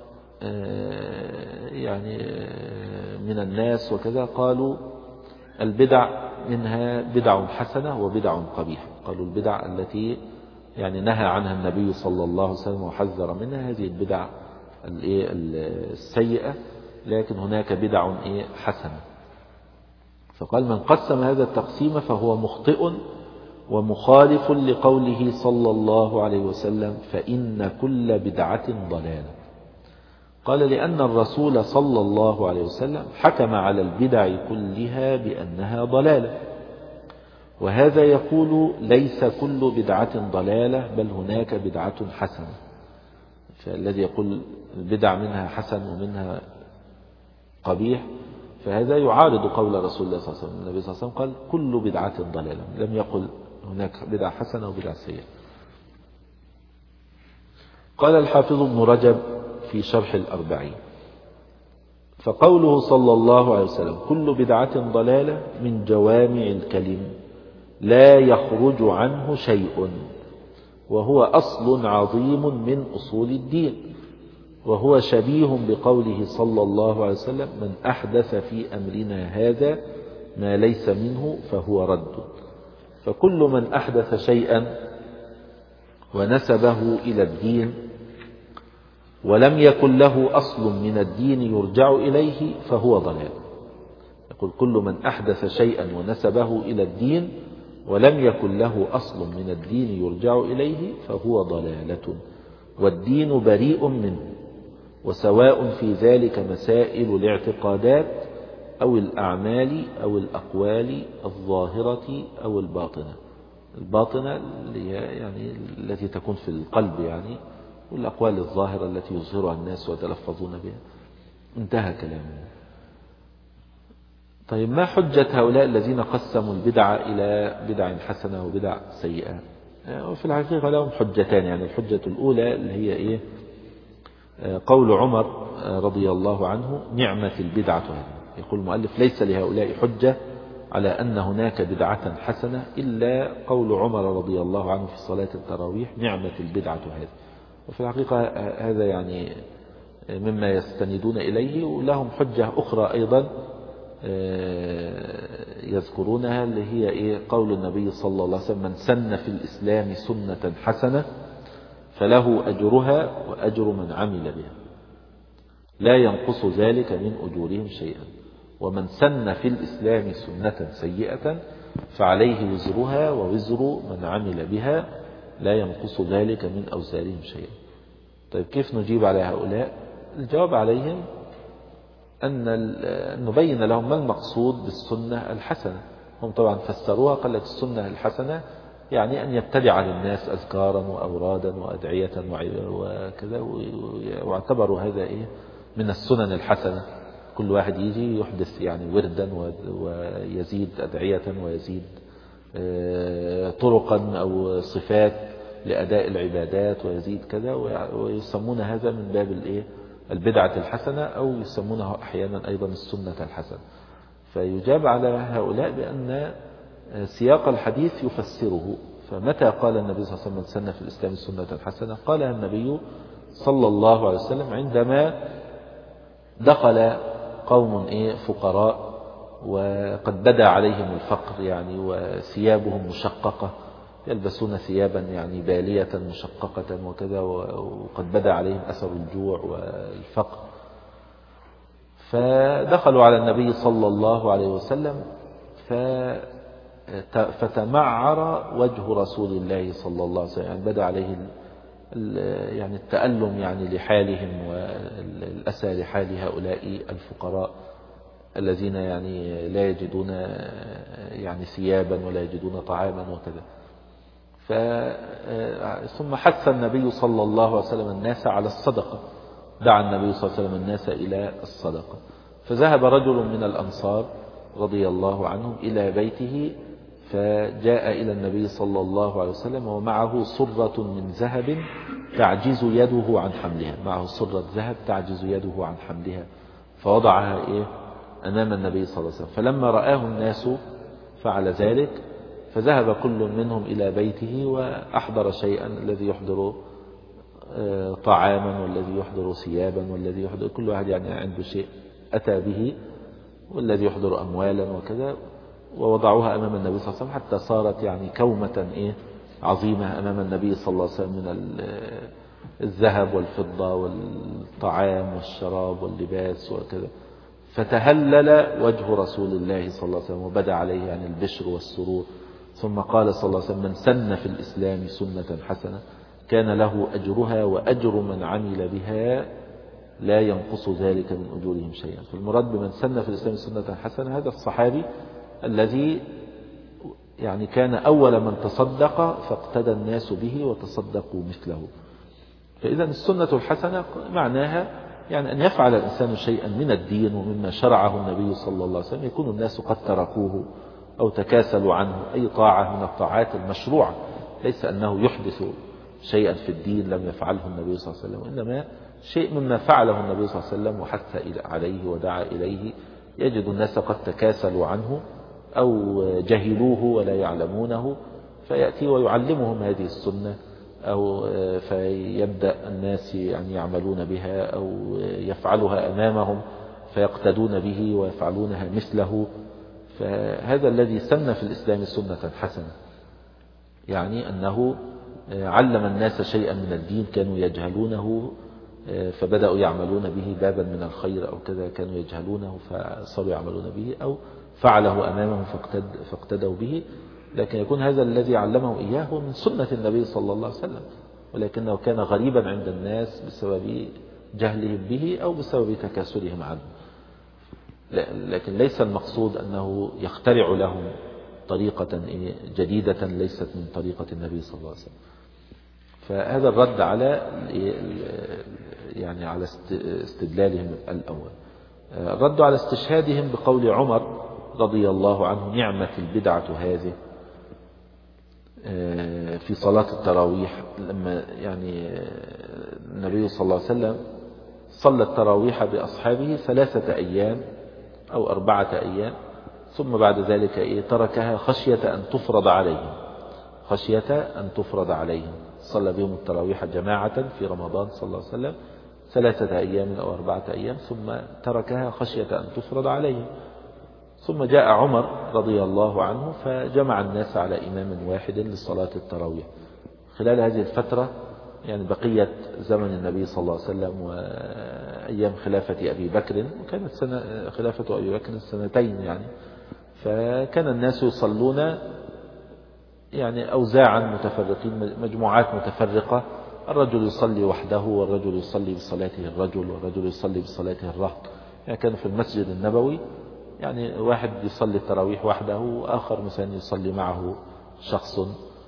يعني من الناس وكذا، قالوا البدع منها بدع حسنة وبدع قبيحة. قالوا البدع التي يعني نهى عنها النبي صلى الله عليه وسلم وحذر منها هذه البدع السيئة، لكن هناك بدع حسنة. فقال من قسم هذا التقسيم فهو مخطئ ومخالف لقوله صلى الله عليه وسلم: فإن كل بدعة ضلالة. قال لأن الرسول صلى الله عليه وسلم حكم على البدع كلها بأنها ضلالة، وهذا يقول ليس كل بدعة ضلالة بل هناك بدعة حسنة. فالذي يقول البدع منها حسن ومنها قبيح فهذا يعارض قول رسول الله صلى الله عليه وسلم. النبي صلى الله عليه وسلم قال كل بدعة ضلالة، لم يقل هناك بدعة حسنة وبدعة سيئة. قال الحافظ ابن رجب في شرح الأربعين: فقوله صلى الله عليه وسلم كل بدعة ضلالة من جوامع الكلم لا يخرج عنه شيء، وهو أصل عظيم من أصول الدين، وهو شبيه بقوله صلى الله عليه وسلم: من أحدث في أمرنا هذا ما ليس منه فهو رد. فكل من أحدث شيئا ونسبه إلى الدين ولم يكن له أصل من الدين يرجع إليه فهو ضلال. يقول كل من أحدث شيئا ونسبه إلى الدين ولم يكن له أصل من الدين يرجع إليه فهو ضلالة، والدين بريء منه، وسواء في ذلك مسائل الاعتقادات أو الأعمال أو الأقوال الظاهرة أو الباطنة. الباطنة اللي هي يعني التي تكون في القلب يعني، والأقوال الظاهرة التي يظهرها الناس ويتلفظون بها. انتهى كلامه. طيب ما حجة هؤلاء الذين قسموا البدع إلى بدع حسنة وبدع سيئة؟ وفي الحقيقة لهم حجتان. يعني الحجة الأولى اللي هي إيه؟ قول عمر رضي الله عنه: نعمة البدعة هذه. يقول المؤلف ليس لهؤلاء حجة على أن هناك بدعة حسنة إلا قول عمر رضي الله عنه في صلاة التراويح: نعمة البدعة هذه. وفي الحقيقة هذا يعني مما يستندون إليه. ولهم حجة أخرى أيضا يذكرونها اللي هي إيه؟ قول النبي صلى الله عليه وسلم: من سن في الإسلام سنة حسنة فله أجرها وأجر من عمل بها لا ينقص ذلك من أجورهم شيئا، ومن سن في الإسلام سنة سيئة فعليه وزرها ووزر من عمل بها لا ينقص ذلك من أوزارهم شيئا. طيب كيف نجيب على هؤلاء؟ الجواب عليهم أن نبين لهم ما المقصود بالسنة الحسنة. هم طبعا فسروها، قال لك السنة الحسنة يعني أن يبتدع للناس أذكارا وأورادا وأدعية وكذا، واعتبروا هذا إيه من السنن الحسنة. كل واحد يجي يحدث يعني وردا ويزيد أدعية ويزيد طرقا أو صفات لأداء العبادات ويزيد كذا، ويسمون هذا من باب الإيه البدعة الحسنة، أو يسمونها أحيانا أيضا السنة الحسنة. فيجاب على هؤلاء بأن سياق الحديث يفسره. فمتى قال النبي صلى الله عليه وسلم: سن في الإسلام سنة حسنة؟ قالها النبي صلى الله عليه وسلم عندما دخل قوم إيه فقراء وقد بدا عليهم الفقر يعني، وثيابهم مشققة، يلبسون ثيابا يعني بالية مشققة وكذا، وقد بدا عليهم أثر الجوع والفقر. فدخلوا على النبي صلى الله عليه وسلم فتمعر وجه رسول الله صلى الله عليه وسلم، يعني بدا عليه يعني التألم يعني لحالهم والأسى لحال هؤلاء الفقراء الذين يعني لا يجدون يعني ثيابا ولا يجدون طعاما وكذا. ثم حث النبي صلى الله عليه وسلم الناس على الصدقة، دعا النبي صلى الله عليه وسلم الناس إلى الصدقة. فذهب رجل من الأنصار رضي الله عنهم إلى بيته، فجاء إلى النبي صلى الله عليه وسلم ومعه صرة من ذهب تعجز يده عن حملها، معه صرة ذهب تعجز يده عن حملها، فوضعها إيه أمام النبي صلى الله عليه وسلم. فلما رآه الناس فعل ذلك، فذهب كل منهم إلى بيته وأحضر شيئا، الذي يحضر طعاما والذي يحضر ثيابا والذي يحضر، كل واحد يعني عنده شيء أتى به، والذي يحضر أموالا وكذا، ووضعوها أمام النبي صلى الله عليه وسلم حتى صارت يعني كومة إيه عظيمة أمام النبي صلى الله عليه وسلم من الذهب والفضة والطعام والشراب واللباس وكذا. فتهلل وجه رسول الله صلى الله عليه وسلم وبدأ عليه يعني البشر والسرور، ثم قال صلى الله عليه وسلم: من سن في الإسلام سنة حسنة كان له أجرها وأجر من عمل بها لا ينقص ذلك من أجورهم شيئا. فالمراد بمن سن في الإسلام سنة حسنة هذا الصحابي الذي يعني كان أول من تصدق فاقتدى الناس به وتصدقوا مثله. فإذا السنة الحسنة معناها يعني أن يفعل الإنسان شيئا من الدين ومما شرعه النبي صلى الله عليه وسلم يكون الناس قد تركوه أو تكاسلوا عنه، أي طاعة من الطاعات المشروعة، ليس أنه يحدث شيئا في الدين لم يفعله النبي صلى الله عليه وسلم، وإنما شيء مما فعله النبي صلى الله عليه وسلم وحث عليه ودعا إليه يجد الناس قد تكاسلوا عنه أو جهلوه ولا يعلمونه، فيأتي ويعلمهم هذه السنة، أو فيبدأ الناس يعني يعملون بها أو يفعلها أمامهم فيقتدون به ويفعلونها مثله. فهذا الذي سن في الإسلام سنة حسنة، يعني أنه علم الناس شيئا من الدين كانوا يجهلونه فبدأوا يعملون به، بابا من الخير أو كذا كانوا يجهلونه فصاروا يعملون به، أو فعله أمامهم فاقتد فاقتدوا به. لكن يكون هذا الذي علمه إياه من سنة النبي صلى الله عليه وسلم، ولكنه كان غريبا عند الناس بسبب جهلهم به أو بسبب تكاسلهم عنه. لكن ليس المقصود أنه يخترع لهم طريقة جديدة ليست من طريقة النبي صلى الله عليه وسلم. فهذا الرد على يعني على استدلالهم الأول. الرد على استشهادهم بقول عمر رضي الله عنه: نعمة البدعة هذه، في صلاة التراويح، لما يعني النبي صلى الله عليه وسلم صلى التراويح بأصحابه ثلاثة أيام أو أربعة أيام، ثم بعد ذلك إيه تركها خشية أن تفرض عليهم، خشية أن تفرض عليهم. صلى بهم التراويح جماعة في رمضان صلى الله عليه وسلم ثلاثة أيام أو أربعة أيام، ثم تركها خشية أن تفرض عليهم. ثم جاء عمر رضي الله عنه فجمع الناس على إمام واحد لصلاة التراويح. خلال هذه الفترة يعني بقية زمن النبي صلى الله عليه وسلم وأيام خلافة أبي بكر، وكانت سنة خلافة أبي بكر سنتين يعني، فكان الناس يصلون يعني أوزاعا متفرقين، مجموعات متفرقة، الرجل يصلي وحده والرجل يصلي بصلاته الرجل والرجل يصلي بصلاته الرهط. يعني كان في المسجد النبوي يعني واحد يصلي التراويح وحده وآخر مثلا يصلي معه شخص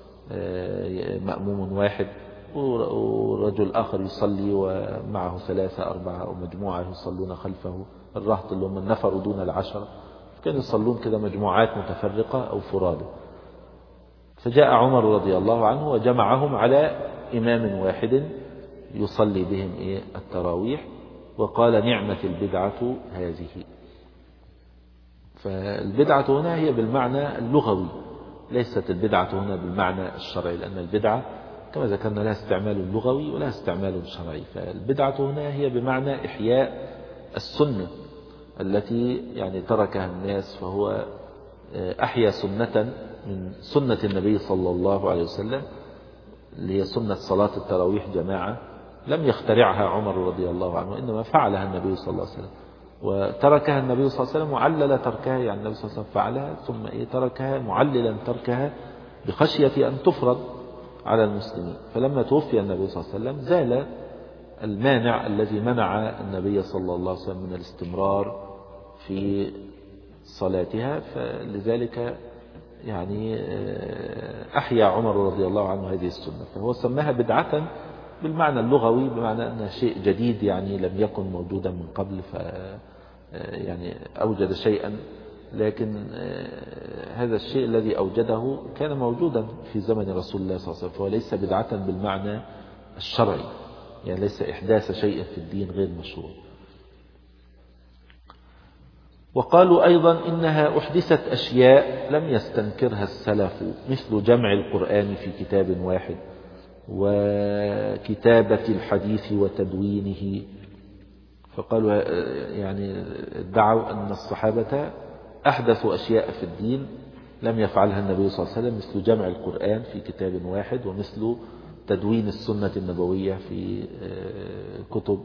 مأموم واحد، ورجل آخر يصلي ومعه ثلاثة أربعة أو مجموعة يصلون خلفه، الرهط اللي هم النفر دون العشرة، كانوا يصلون كده مجموعات متفرقة أو فرادة. فجاء عمر رضي الله عنه وجمعهم على إمام واحد يصلي بهم إيه التراويح، وقال: نعمة البدعة هذه. فالبدعة هنا هي بالمعنى اللغوي، ليست البدعة هنا بالمعنى الشرعي، لأن البدعة كما ذكرنا لها استعمال لغوي ولها استعمال شرعي. فالبدعة هنا هي بمعنى إحياء السنة التي يعني تركها الناس، فهو أحيا سنة من سنة النبي صلى الله عليه وسلم اللي هي سنة صلاة التراويح جماعة، لم يخترعها عمر رضي الله عنه، إنما فعلها النبي صلى الله عليه وسلم، وتركها النبي صلى الله عليه وسلم وعلل تركها، يعني النبي صلى الله عليه وسلم فعلها ثم إيه تركها معللا تركها بخشية أن تفرض على المسلمين. فلما توفي النبي صلى الله عليه وسلم زال المانع الذي منع النبي صلى الله عليه وسلم من الاستمرار في صلاتها، فلذلك يعني أحيا عمر رضي الله عنه هذه السنة، فهو سماها بدعة بالمعنى اللغوي، بمعنى أنها شيء جديد يعني لم يكن موجودا من قبل، ف يعني أوجد شيئا، لكن هذا الشيء الذي أوجده كان موجودا في زمن رسول الله صلى الله عليه وسلم، فهو ليس بدعة بالمعنى الشرعي، يعني ليس إحداث شيء في الدين غير مشروع. وقالوا أيضا إنها أحدثت أشياء لم يستنكرها السلف، مثل جمع القرآن في كتاب واحد، وكتابة الحديث وتدوينه. فقالوا يعني ادعوا أن الصحابة أحدثوا أشياء في الدين لم يفعلها النبي صلى الله عليه وسلم، مثل جمع القرآن في كتاب واحد، ومثل تدوين السنة النبوية في كتب.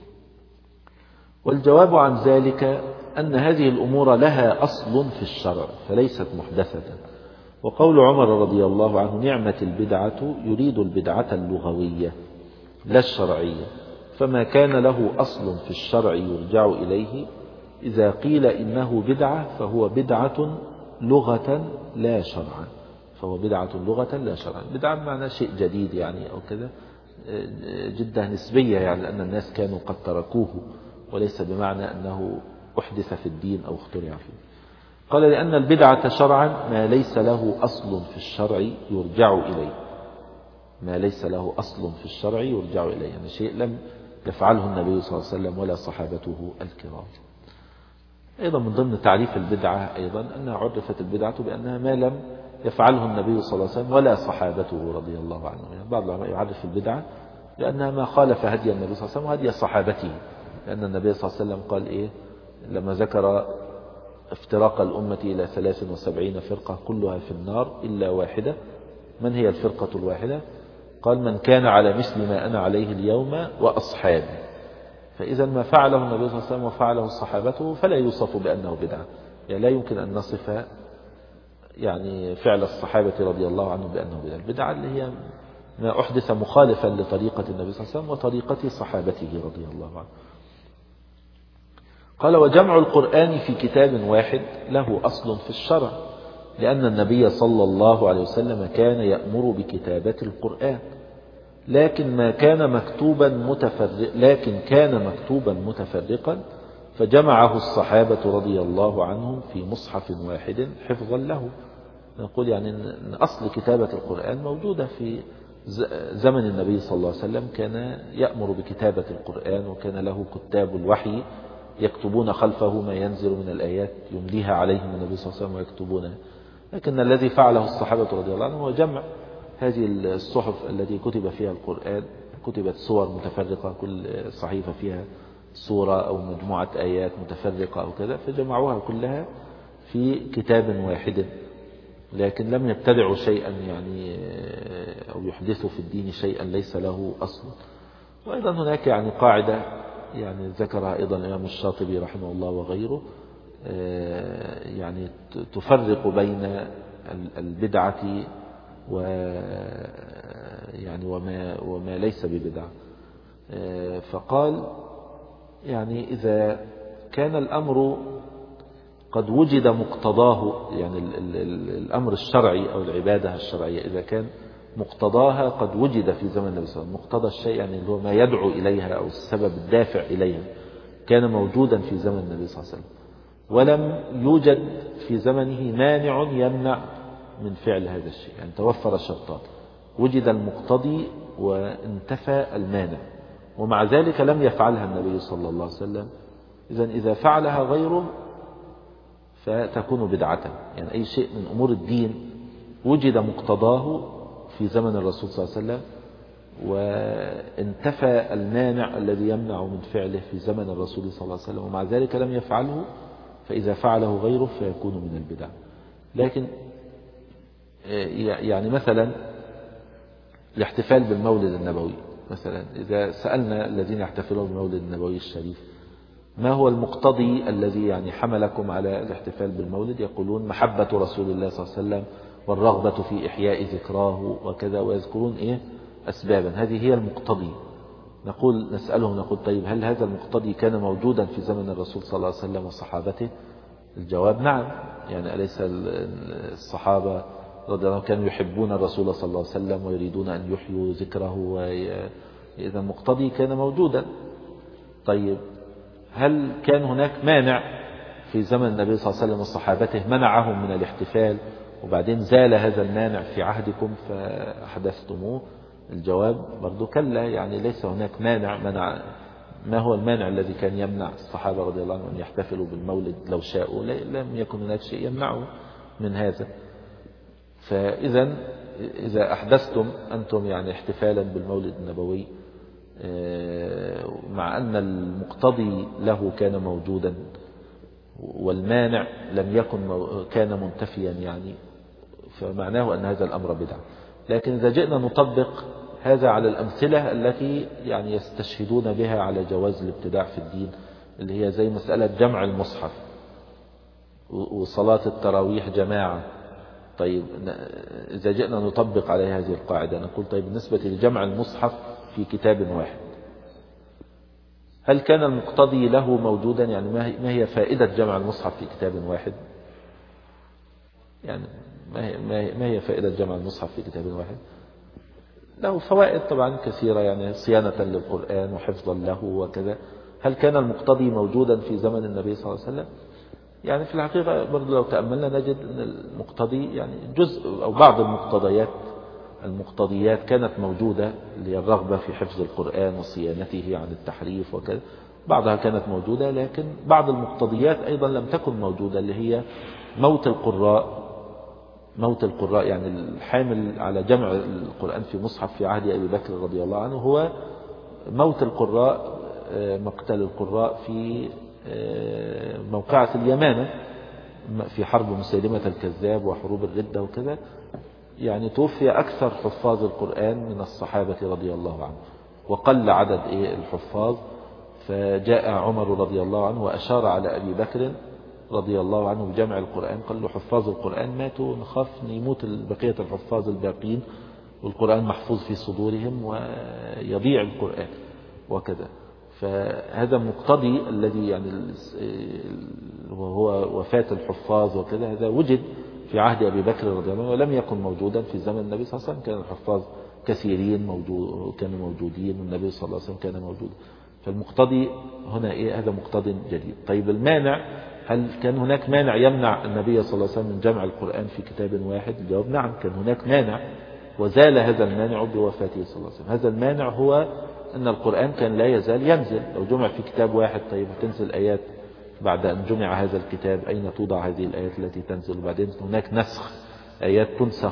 والجواب عن ذلك أن هذه الأمور لها أصل في الشرع فليست محدثة. وقول عمر رضي الله عنه نعمة البدعة يريد البدعة اللغوية لا الشرعية، فما كان له أصل في الشرع يرجع إليه، إذا قيل إنه بدعة فهو بدعة لغة لا شرعا، فهو بدعة لغة لا شرعا. بدعة بمعنى شيء جديد يعني أو كذا، جدا نسبية، يعني لأن الناس كانوا قد تركوه، وليس بمعنى أنه أحدث في الدين أو اخترع فيه. قال لأن البدعة شرعا ما ليس له أصل في الشرع يرجع إليه، ما ليس له أصل في الشرع يرجع إليه، يعني شيء لم يفعله النبي صلى الله عليه وسلم ولا صحابته الكرام. أيضا من ضمن تعريف البدعة أيضا أنها عرفت البدعة بأنها ما لم يفعله النبي صلى الله عليه وسلم ولا صحابته رضي الله عنهم. يعني بعض العلماء يعرف البدعة لأنها ما خالف هدي النبي صلى الله عليه وسلم وهدي صحابته، لأن النبي صلى الله عليه وسلم قال إيه لما ذكر افتراق الأمة إلى ثلاث وسبعين فرقة كلها في النار إلا واحدة، من هي الفرقة الواحدة؟ قال من كان على مثل ما أنا عليه اليوم وأصحابي. فإذا ما فعله النبي صلى الله عليه وسلم وفعله صحابته فلا يوصف بأنه بدعة، يعني لا يمكن أن نصف يعني فعل الصحابة رضي الله عنهم بأنه بدعة. البدعة اللي هي ما أحدث مخالفا لطريقة النبي صلى الله عليه وسلم وطريقة صحابته رضي الله عنهم. قال وجمع القرآن في كتاب واحد له أصل في الشرع، لأن النبي صلى الله عليه وسلم كان يأمر بكتابة القرآن، لكن ما كان مكتوبا متفرق لكن كان مكتوبا متفرقا فجمعه الصحابة رضي الله عنهم في مصحف واحد حفظا له. نقول يعني أن أصل كتابة القرآن موجودة في زمن النبي صلى الله عليه وسلم، كان يأمر بكتابة القرآن وكان له كتاب الوحي يكتبون خلفه ما ينزل من الآيات يمليها عليهم النبي صلى الله عليه وسلم ويكتبونها. لكن الذي فعله الصحابة رضي الله عنهم هو جمع هذه الصحف التي كتب فيها القرآن، كتبت صور متفرقة كل صحيفة فيها سورة أو مجموعة آيات متفرقة أو كذا، فجمعوها كلها في كتاب واحد، لكن لم يبتدعوا شيئا يعني أو يحدثوا في الدين شيئا ليس له أصل. وأيضا هناك يعني قاعدة يعني ذكرها أيضا الإمام الشاطبي رحمه الله وغيره، يعني تفرق بين البدعة و يعني وما وما ليس ببدعة. فقال يعني إذا كان الأمر قد وجد مقتضاه، يعني الأمر الشرعي أو العبادة الشرعية إذا كان مقتضاها قد وجد في زمن النبي صلى الله عليه وسلم، مقتضى الشيء يعني اللي هو ما يدعو إليها أو السبب الدافع إليها كان موجودا في زمن النبي صلى الله عليه وسلم، ولم يوجد في زمنه مانع يمنع من فعل هذا الشيء، يعني توفر الشرطان، وجد المقتضي وانتفى المانع، ومع ذلك لم يفعلها النبي صلى الله عليه وسلم. إذن إذا فعلها غيره فتكون بدعة. يعني أي شيء من أمور الدين وجد مقتضاه في زمن الرسول صلى الله عليه وسلم وانتفى المانع الذي يمنع من فعله في زمن الرسول صلى الله عليه وسلم، ومع ذلك لم يفعله، فإذا فعله غيره فيكون من البدع. لكن يعني مثلا الاحتفال بالمولد النبوي، مثلا إذا سألنا الذين يحتفلون بالمولد النبوي الشريف ما هو المقتضي الذي يعني حملكم على الاحتفال بالمولد، يقولون محبة رسول الله صلى الله عليه وسلم والرغبة في إحياء ذكراه وكذا، ويذكرون إيه أسبابا، هذه هي المقتضي. نقول نسألهم نقول طيب هل هذا المقتضي كان موجودا في زمن الرسول صلى الله عليه وسلم وصحابته؟ الجواب نعم. يعني أليس الصحابة رضي الله عنهم كانوا يحبون الرسول صلى الله عليه وسلم ويريدون أن يحيوا ذكره، وإذا المقتضي كان موجودا. طيب هل كان هناك مانع في زمن النبي صلى الله عليه وسلم وصحابته منعهم من الاحتفال وبعدين زال هذا المانع في عهدكم فأحدثتموه؟ الجواب برضو كلا. يعني ليس هناك مانع منع. ما هو المانع الذي كان يمنع الصحابة رضي الله عنهم أن يحتفلوا بالمولد لو شاءوا؟ لم يكن هناك شيء يمنعه من هذا. فإذا إذا أحدثتم أنتم يعني احتفالا بالمولد النبوي مع أن المقتضي له كان موجودا والمانع لم يكن كان منتفيا، يعني فمعناه أن هذا الأمر بدعة. لكن إذا جئنا نطبق هذا على الأمثلة التي يعني يستشهدون بها على جواز الابتداع في الدين، اللي هي زي مسألة جمع المصحف وصلاة التراويح جماعة. طيب إذا جئنا نطبق على هذه القاعدة نقول طيب بالنسبة لجمع المصحف في كتاب واحد، هل كان المقتضي له موجودا؟ يعني ما هي فائدة جمع المصحف في كتاب واحد؟ يعني ما هي فائدة جمع المصحف في كتاب واحد؟ له فوائد طبعا كثيرة، يعني صيانة للقرآن وحفظا له وكذا. هل كان المقتضي موجودا في زمن النبي صلى الله عليه وسلم؟ يعني في الحقيقة برضو لو تأملنا نجد أن المقتضي يعني جزء أو بعض المقتضيات المقتضيات كانت موجودة، اللي هي الرغبة في حفظ القرآن وصيانته عن التحريف وكذا، بعضها كانت موجودة. لكن بعض المقتضيات أيضا لم تكن موجودة، اللي هي موت القراء موت القراء يعني الحامل على جمع القرآن في مصحف في عهد أبي بكر رضي الله عنه هو موت القراء، مقتل القراء في موقعة اليمامة في حرب مسيلمة الكذاب وحروب الردة وكذا. يعني توفي أكثر حفاظ القرآن من الصحابة رضي الله عنه وقل عدد الحفاظ، فجاء عمر رضي الله عنه وأشار على أبي بكر رضي الله عنه بجمع القرآن، قال له حفاظ القرآن ماتوا، نخاف أن يموت بقية الحفاظ الباقين والقرآن محفوظ في صدورهم ويضيع القرآن وكذا. فهذا مقتضي الذي يعني وهو وفاة الحفاظ وكذا، هذا وجد في عهد أبي بكر رضي الله عنه ولم يكن موجودا في زمن النبي صلى الله عليه وسلم. كان الحفاظ كثيرين موجود كانوا موجودين والنبي صلى الله عليه وسلم كان موجود. فالمقتضي هنا إيه؟ هذا مقتضي جديد. طيب المانع، هل كان هناك مانع يمنع النبي صلى الله عليه وسلم من جمع القرآن في كتاب واحد؟ الجواب نعم، كان هناك مانع وزال هذا المانع بوفاته صلى الله عليه وسلم. هذا المانع هو أن القرآن كان لا يزال ينزل. لو جمع في كتاب واحد طيب تنزل آيات بعد أن جمع هذا الكتاب، أين توضع هذه الآيات التي تنزل؟ وبعدين هناك نسخ، آيات تنسخ،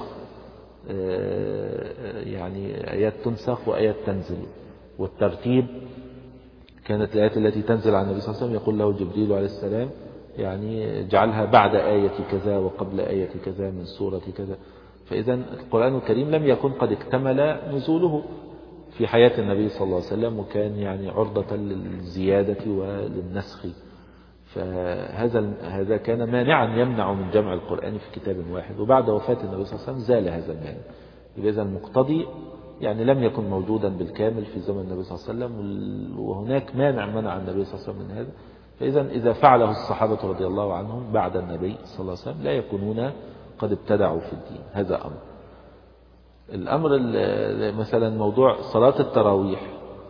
يعني آيات تنسخ وآيات تنزل. والترتيب كانت الآيات التي تنزل على النبي صلى الله عليه وسلم يقول له جبريل عليه السلام يعني اجعلها بعد آية كذا وقبل آية كذا من سورة كذا. فإذا القرآن الكريم لم يكن قد اكتمل نزوله في حياة النبي صلى الله عليه وسلم، وكان يعني عرضة للزيادة وللنسخ. فهذا هذا كان مانعا يمنع من جمع القرآن في كتاب واحد، وبعد وفاة النبي صلى الله عليه وسلم زال هذا المانع. إذا المقتضي يعني لم يكن موجودا بالكامل في زمن النبي صلى الله عليه وسلم، وهناك مانع منع النبي صلى الله عليه وسلم من هذا. فإذا إذا فعله الصحابة رضي الله عنهم بعد النبي صلى الله عليه وسلم لا يكونون قد ابتدعوا في الدين. هذا أمر. الأمر مثلا موضوع صلاة التراويح،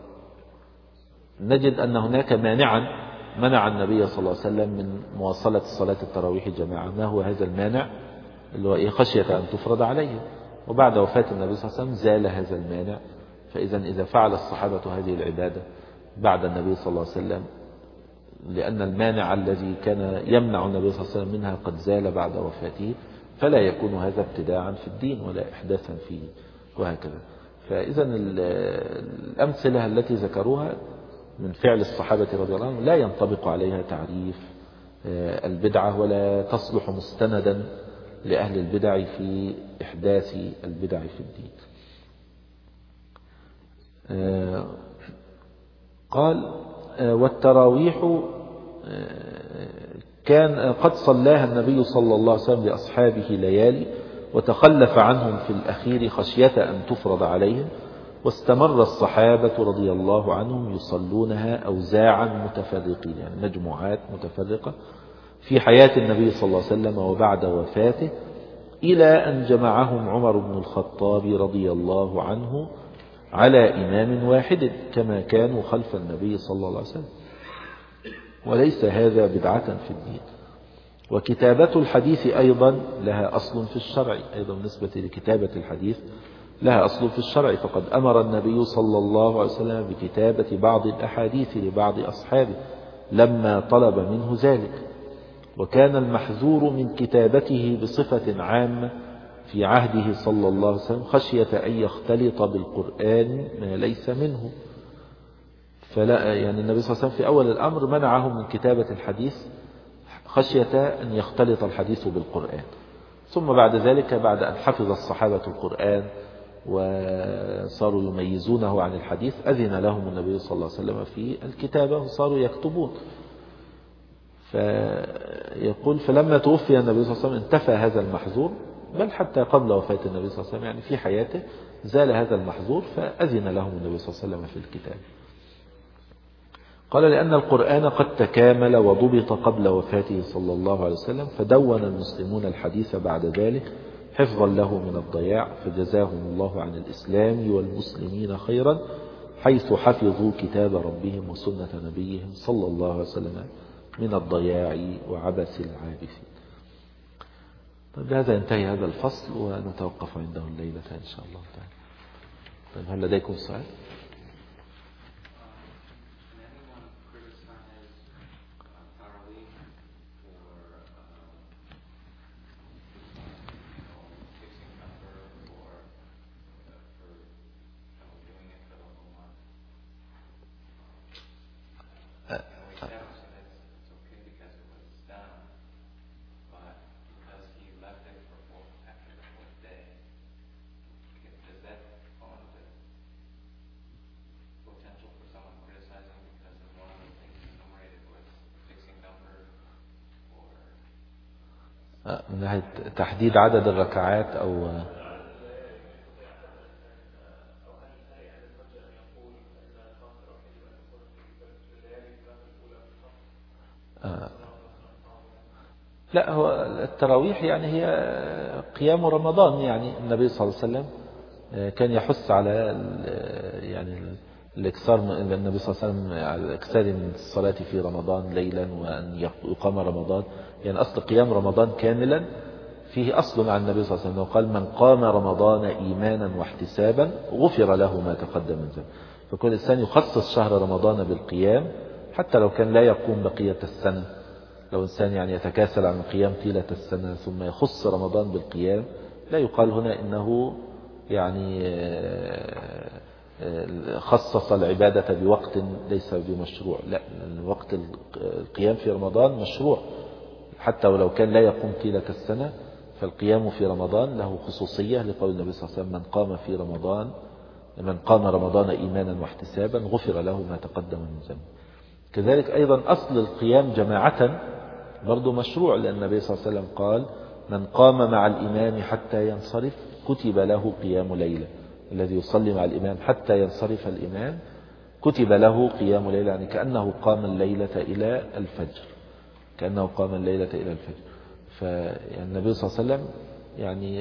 نجد أن هناك مانعا منع النبي صلى الله عليه وسلم من مواصلة صلاة التراويح جماعة. ما هو هذا المانع؟ اللي هو إيه؟ خشية أن تفرض عليه. وبعد وفاة النبي صلى الله عليه وسلم زال هذا المانع. فإذا إذا فعل الصحابة هذه العبادة بعد النبي صلى الله عليه وسلم، لأن المانع الذي كان يمنع النبي صلى الله عليه وسلم منها قد زال بعد وفاته، فلا يكون هذا ابتداعا في الدين ولا إحداثا فيه وهكذا. فإذا الأمثلة التي ذكروها من فعل الصحابة رضي الله عنهم لا ينطبق عليها تعريف البدعة، ولا تصلح مستندا لأهل البدع في إحداث البدع في الدين. قال والتراويح كان قد صلاها النبي صلى الله عليه وسلم لأصحابه ليالي، وتخلف عنهم في الأخير خشية أن تفرض عليهم، واستمر الصحابة رضي الله عنهم يصلونها أوزاعا متفرقين، يعني مجموعات متفرقة، في حياة النبي صلى الله عليه وسلم وبعد وفاته، إلى أن جمعهم عمر بن الخطاب رضي الله عنه على إمام واحد كما كانوا خلف النبي صلى الله عليه وسلم. وليس هذا بدعة في الدين. وكتابة الحديث أيضا لها أصل في الشرع، أيضا بالنسبة لكتابة الحديث لها أصل في الشرع، فقد أمر النبي صلى الله عليه وسلم بكتابة بعض الأحاديث لبعض أصحابه لما طلب منه ذلك، وكان المحذور من كتابته بصفة عامة في عهده صلى الله عليه وسلم خشية أن يختلط بالقرآن ما ليس منه. فلا يعني النبي صلى الله عليه وسلم في أول الأمر منعهم من كتابة الحديث خشية أن يختلط الحديث بالقرآن. ثم بعد ذلك بعد أن حفظ الصحابة القرآن وصاروا يميزونه عن الحديث أذن لهم النبي صلى الله عليه وسلم في الكتابة وصاروا يكتبون. فيقول فلما توفي النبي صلى الله عليه وسلم انتفى هذا المحظور، بل حتى قبل وفاة النبي صلى الله عليه وسلم يعني في حياته زال هذا المحظور، فأذن لهم النبي صلى الله عليه وسلم في الكتاب. قال لأن القرآن قد تكامل وضبط قبل وفاته صلى الله عليه وسلم، فدون المسلمون الحديث بعد ذلك حفظا له من الضياع، فجزاهم الله عن الإسلام والمسلمين خيرا حيث حفظوا كتاب ربهم وسنة نبيهم صلى الله عليه وسلم من الضياع وعبث العابثين. طيب بهذا ينتهي هذا الفصل ونتوقف عنده الليلة إن شاء الله تعالى. طيب هل لديكم سؤال؟ من ناحية تحديد عدد الركعات أو آه. لا، هو التراويح يعني هي قيام رمضان. يعني النبي صلى الله عليه وسلم كان يحث على يعني الاكثار، النبي صلى الله عليه وسلم على الاكثار من الصلاة في رمضان ليلا وأن يقام رمضان. يعني أصل قيام رمضان كاملا فيه أصل عن النبي صلى الله عليه وسلم، وقال من قام رمضان إيمانا واحتسابا غفر له ما تقدم من ذنبه. فكل إنسان يخصص شهر رمضان بالقيام حتى لو كان لا يقوم بقية السنة. لو إنسان يعني يتكاسل عن القيام طيلة السنة ثم يخص رمضان بالقيام، لا يقال هنا إنه يعني خصص العبادة بوقت ليس بمشروع. لا، وقت القيام في رمضان مشروع حتى ولو كان لا يقوم طيلة السنة، فالقيام في رمضان له خصوصية لقول النبي صلى الله عليه وسلم من قام في رمضان من قام رمضان إيمانا واحتسابا غفر له ما تقدم من ذنبه. كذلك أيضا أصل القيام جماعة برضو مشروع، لأن النبي صلى الله عليه وسلم قال من قام مع الإمام حتى ينصرف كتب له قيام ليلة. الذي يصلي مع الإمام حتى ينصرف الإمام كتب له قيام ليلة، يعني كأنه قام الليلة إلى الفجر كأنه قام الليلة إلى الفجر. فالنبي صلى الله عليه وسلم يعني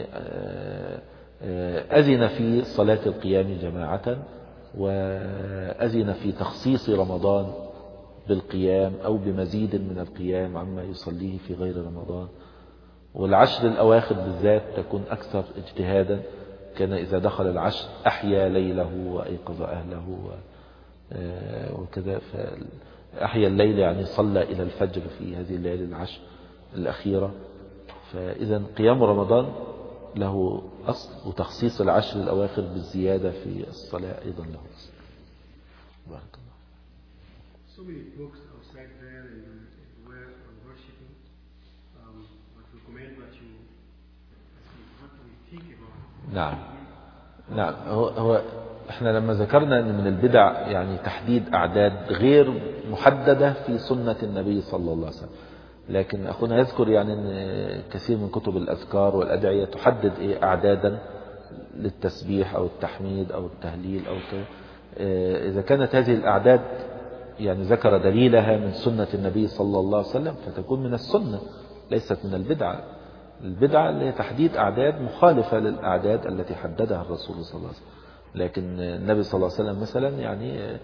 أذن في صلاة القيام جماعة، وأذن في تخصيص رمضان بالقيام أو بمزيد من القيام عما يصليه في غير رمضان. والعشر الأواخر بالذات تكون أكثر اجتهادا، كان إذا دخل العشر أحيا ليله وأيقظ أهله وكذا. فأحيا الليل يعني صلى إلى الفجر في هذه الليالي العشر الأخيرة. فإذا قيام رمضان له أصل، وتخصيص العشر الأواخر بالزيادة في الصلاة أيضا له أصل. بارك الله. So many books outside there and where worshiping, um, what recommend what you, what we think about. نعم نعم هو, هو احنا لما ذكرنا ان من البدع يعني تحديد اعداد غير محددة في سنة النبي صلى الله عليه وسلم، لكن اخونا يذكر يعني ان كثير من كتب الاذكار والادعية تحدد ايه اعدادا للتسبيح او التحميد او التهليل او كده. اذا كانت هذه الاعداد يعني ذكر دليلها من سنة النبي صلى الله عليه وسلم فتكون من السنة ليست من البدعة. البدعة اللي هي تحديد أعداد مخالفة للأعداد التي حددها الرسول صلى الله عليه وسلم. لكن النبي صلى الله عليه وسلم مثلا يعني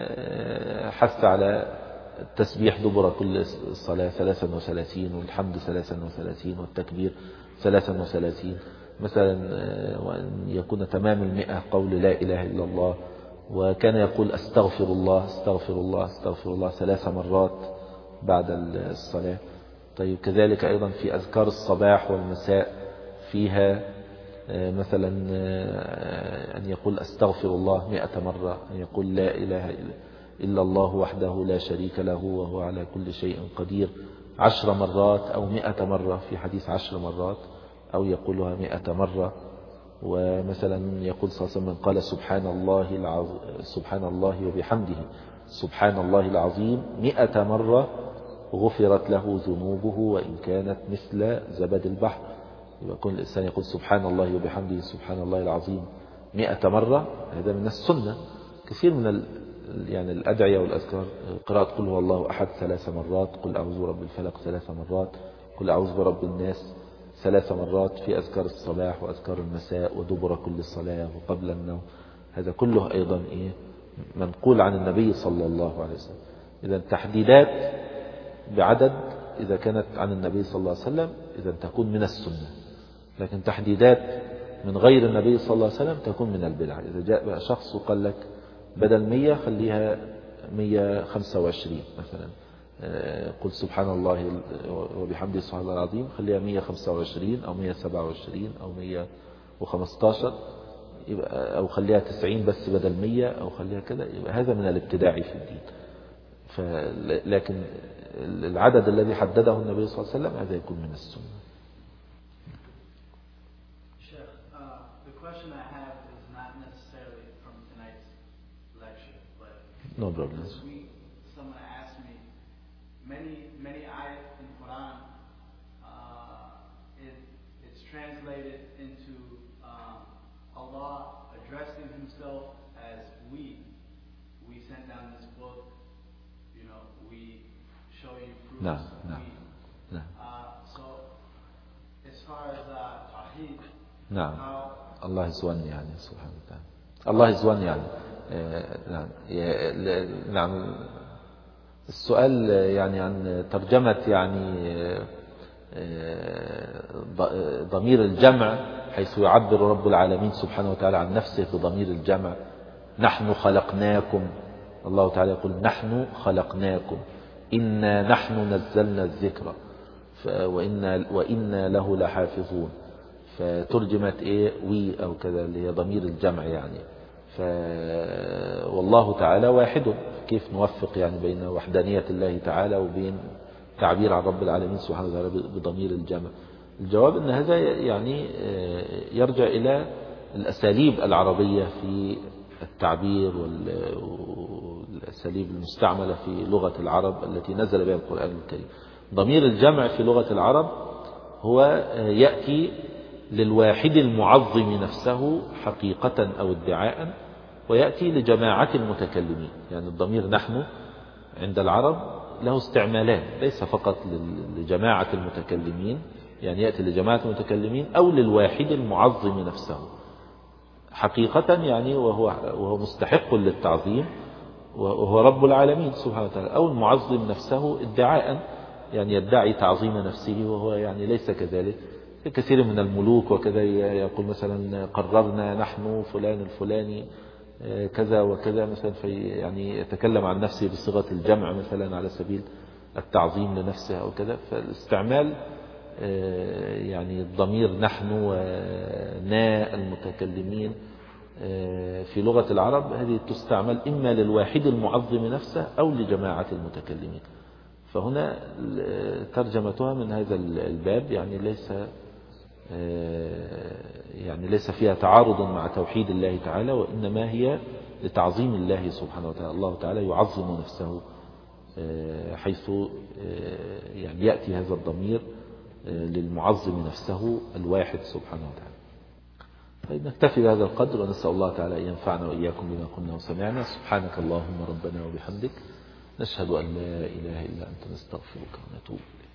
حث على التسبيح دبر كل صلاة ثلاثا وثلاثين، والحمد ثلاثا وثلاثين، والتكبير ثلاثا وثلاثين مثلا، وأن يكون تمام المئة قول لا إله إلا الله. وكان يقول أستغفر الله أستغفر الله أستغفر الله ثلاث مرات بعد الصلاة. طيب كذلك أيضا في أذكار الصباح والمساء فيها مثلا أن يقول أستغفر الله مئة مرة، أن يقول لا إله إلا الله وحده لا شريك له وهو على كل شيء قدير عشر مرات أو مئة مرة في حديث عشر مرات، أو يقولها مئة مرة. ومثلا يقول صلى الله عليه وسلم قال سبحان الله العظيم سبحان الله وبحمده سبحان الله العظيم مئة مرة غفرت له ذنوبه وإن كانت مثل زبد البحر. يكون الإنسان يقول سبحان الله وبحمده سبحان الله العظيم مئة مرة، هذا من السنة. كثير من ال يعني الأدعية والأذكار، قراءة قل هو الله أحد ثلاث مرات، قل أعوذ برب الفلق ثلاث مرات، قل أعوذ برب الناس ثلاث مرات في أذكار الصباح وأذكار المساء ودبر كل صلاة وقبل النوم. هذا كله أيضا إيه منقول عن النبي صلى الله عليه وسلم. إذا تحديدات بعدد إذا كانت عن النبي صلى الله عليه وسلم إذا تكون من السنة، لكن تحديدات من غير النبي صلى الله عليه وسلم تكون من البدع. إذا جاء بقى شخص وقال لك بدل مية خليها مية خمسة وعشرين مثلا، قل سبحان الله وبحمده سبحان الله العظيم خليها مية خمسة وعشرين أو مية سبعة وعشرين أو مية وخمستاشر، يبقى أو خليها تسعين بس بدل مية أو خليها كذا، يبقى هذا من الابتداع في الدين. لكن العدد الذي حدده النبي صلى الله عليه وسلم هذا يكون من السنة. No problem. This week, someone asked me, many, many ayat in Quran, uh, it, it's translated into um, Allah addressing himself as we. We sent down this book, you know, we show you proofs. No, no, no. Uh, so, as far as uh, Tawheed, نعم how... الله is one يعني سبحانه وتعالى. الله is one يعني نعم نعم. السؤال يعني عن ترجمة يعني ضمير الجمع، حيث يعبر رب العالمين سبحانه وتعالى عن نفسه بضمير الجمع. نحن خلقناكم، الله تعالى يقول نحن خلقناكم، إنا نحن نزلنا الذكر وإنا, وإنا له لحافظون. فترجمت إيه وي أو كذا اللي هي ضمير الجمع يعني. ف والله تعالى واحد، كيف نوفق يعني بين وحدانية الله تعالى وبين تعبير عن رب العالمين سبحانه وتعالى بضمير الجمع؟ الجواب أن هذا يعني يرجع إلى الأساليب العربية في التعبير والأساليب المستعملة في لغة العرب التي نزل بها القرآن الكريم. ضمير الجمع في لغة العرب هو يأتي للواحد المعظم نفسه حقيقة أو ادعاء، ويأتي لجماعة المتكلمين. يعني الضمير نحن عند العرب له استعمالان، ليس فقط لجماعة المتكلمين، يعني يأتي لجماعة المتكلمين أو للواحد المعظم نفسه حقيقة يعني وهو, وهو مستحق للتعظيم وهو رب العالمين سبحانه وتعالى، أو المعظم نفسه ادعاء يعني يدعي تعظيم نفسه وهو يعني ليس كذلك. كثير من الملوك وكذا يقول مثلا قررنا نحن فلان الفلاني كذا وكذا مثلا، في يعني يتكلم عن نفسه بصيغة الجمع مثلا على سبيل التعظيم لنفسه أو كذا. فالاستعمال يعني الضمير نحن ونا المتكلمين في لغة العرب هذه تستعمل إما للواحد المعظم نفسه أو لجماعة المتكلمين. فهنا ترجمتها من هذا الباب يعني ليس يعني ليس فيها تعارض مع توحيد الله تعالى، وإنما هي لتعظيم الله سبحانه وتعالى. الله تعالى يعظم نفسه حيث يعني يأتي هذا الضمير للمعظم نفسه الواحد سبحانه وتعالى. طيب نكتفي بهذا القدر، ونسأل الله تعالى أن ينفعنا وإياكم بما قلنا وسمعنا. سبحانك اللهم ربنا وبحمدك، نشهد أن لا إله إلا أنت نستغفرك ونتوب إليك.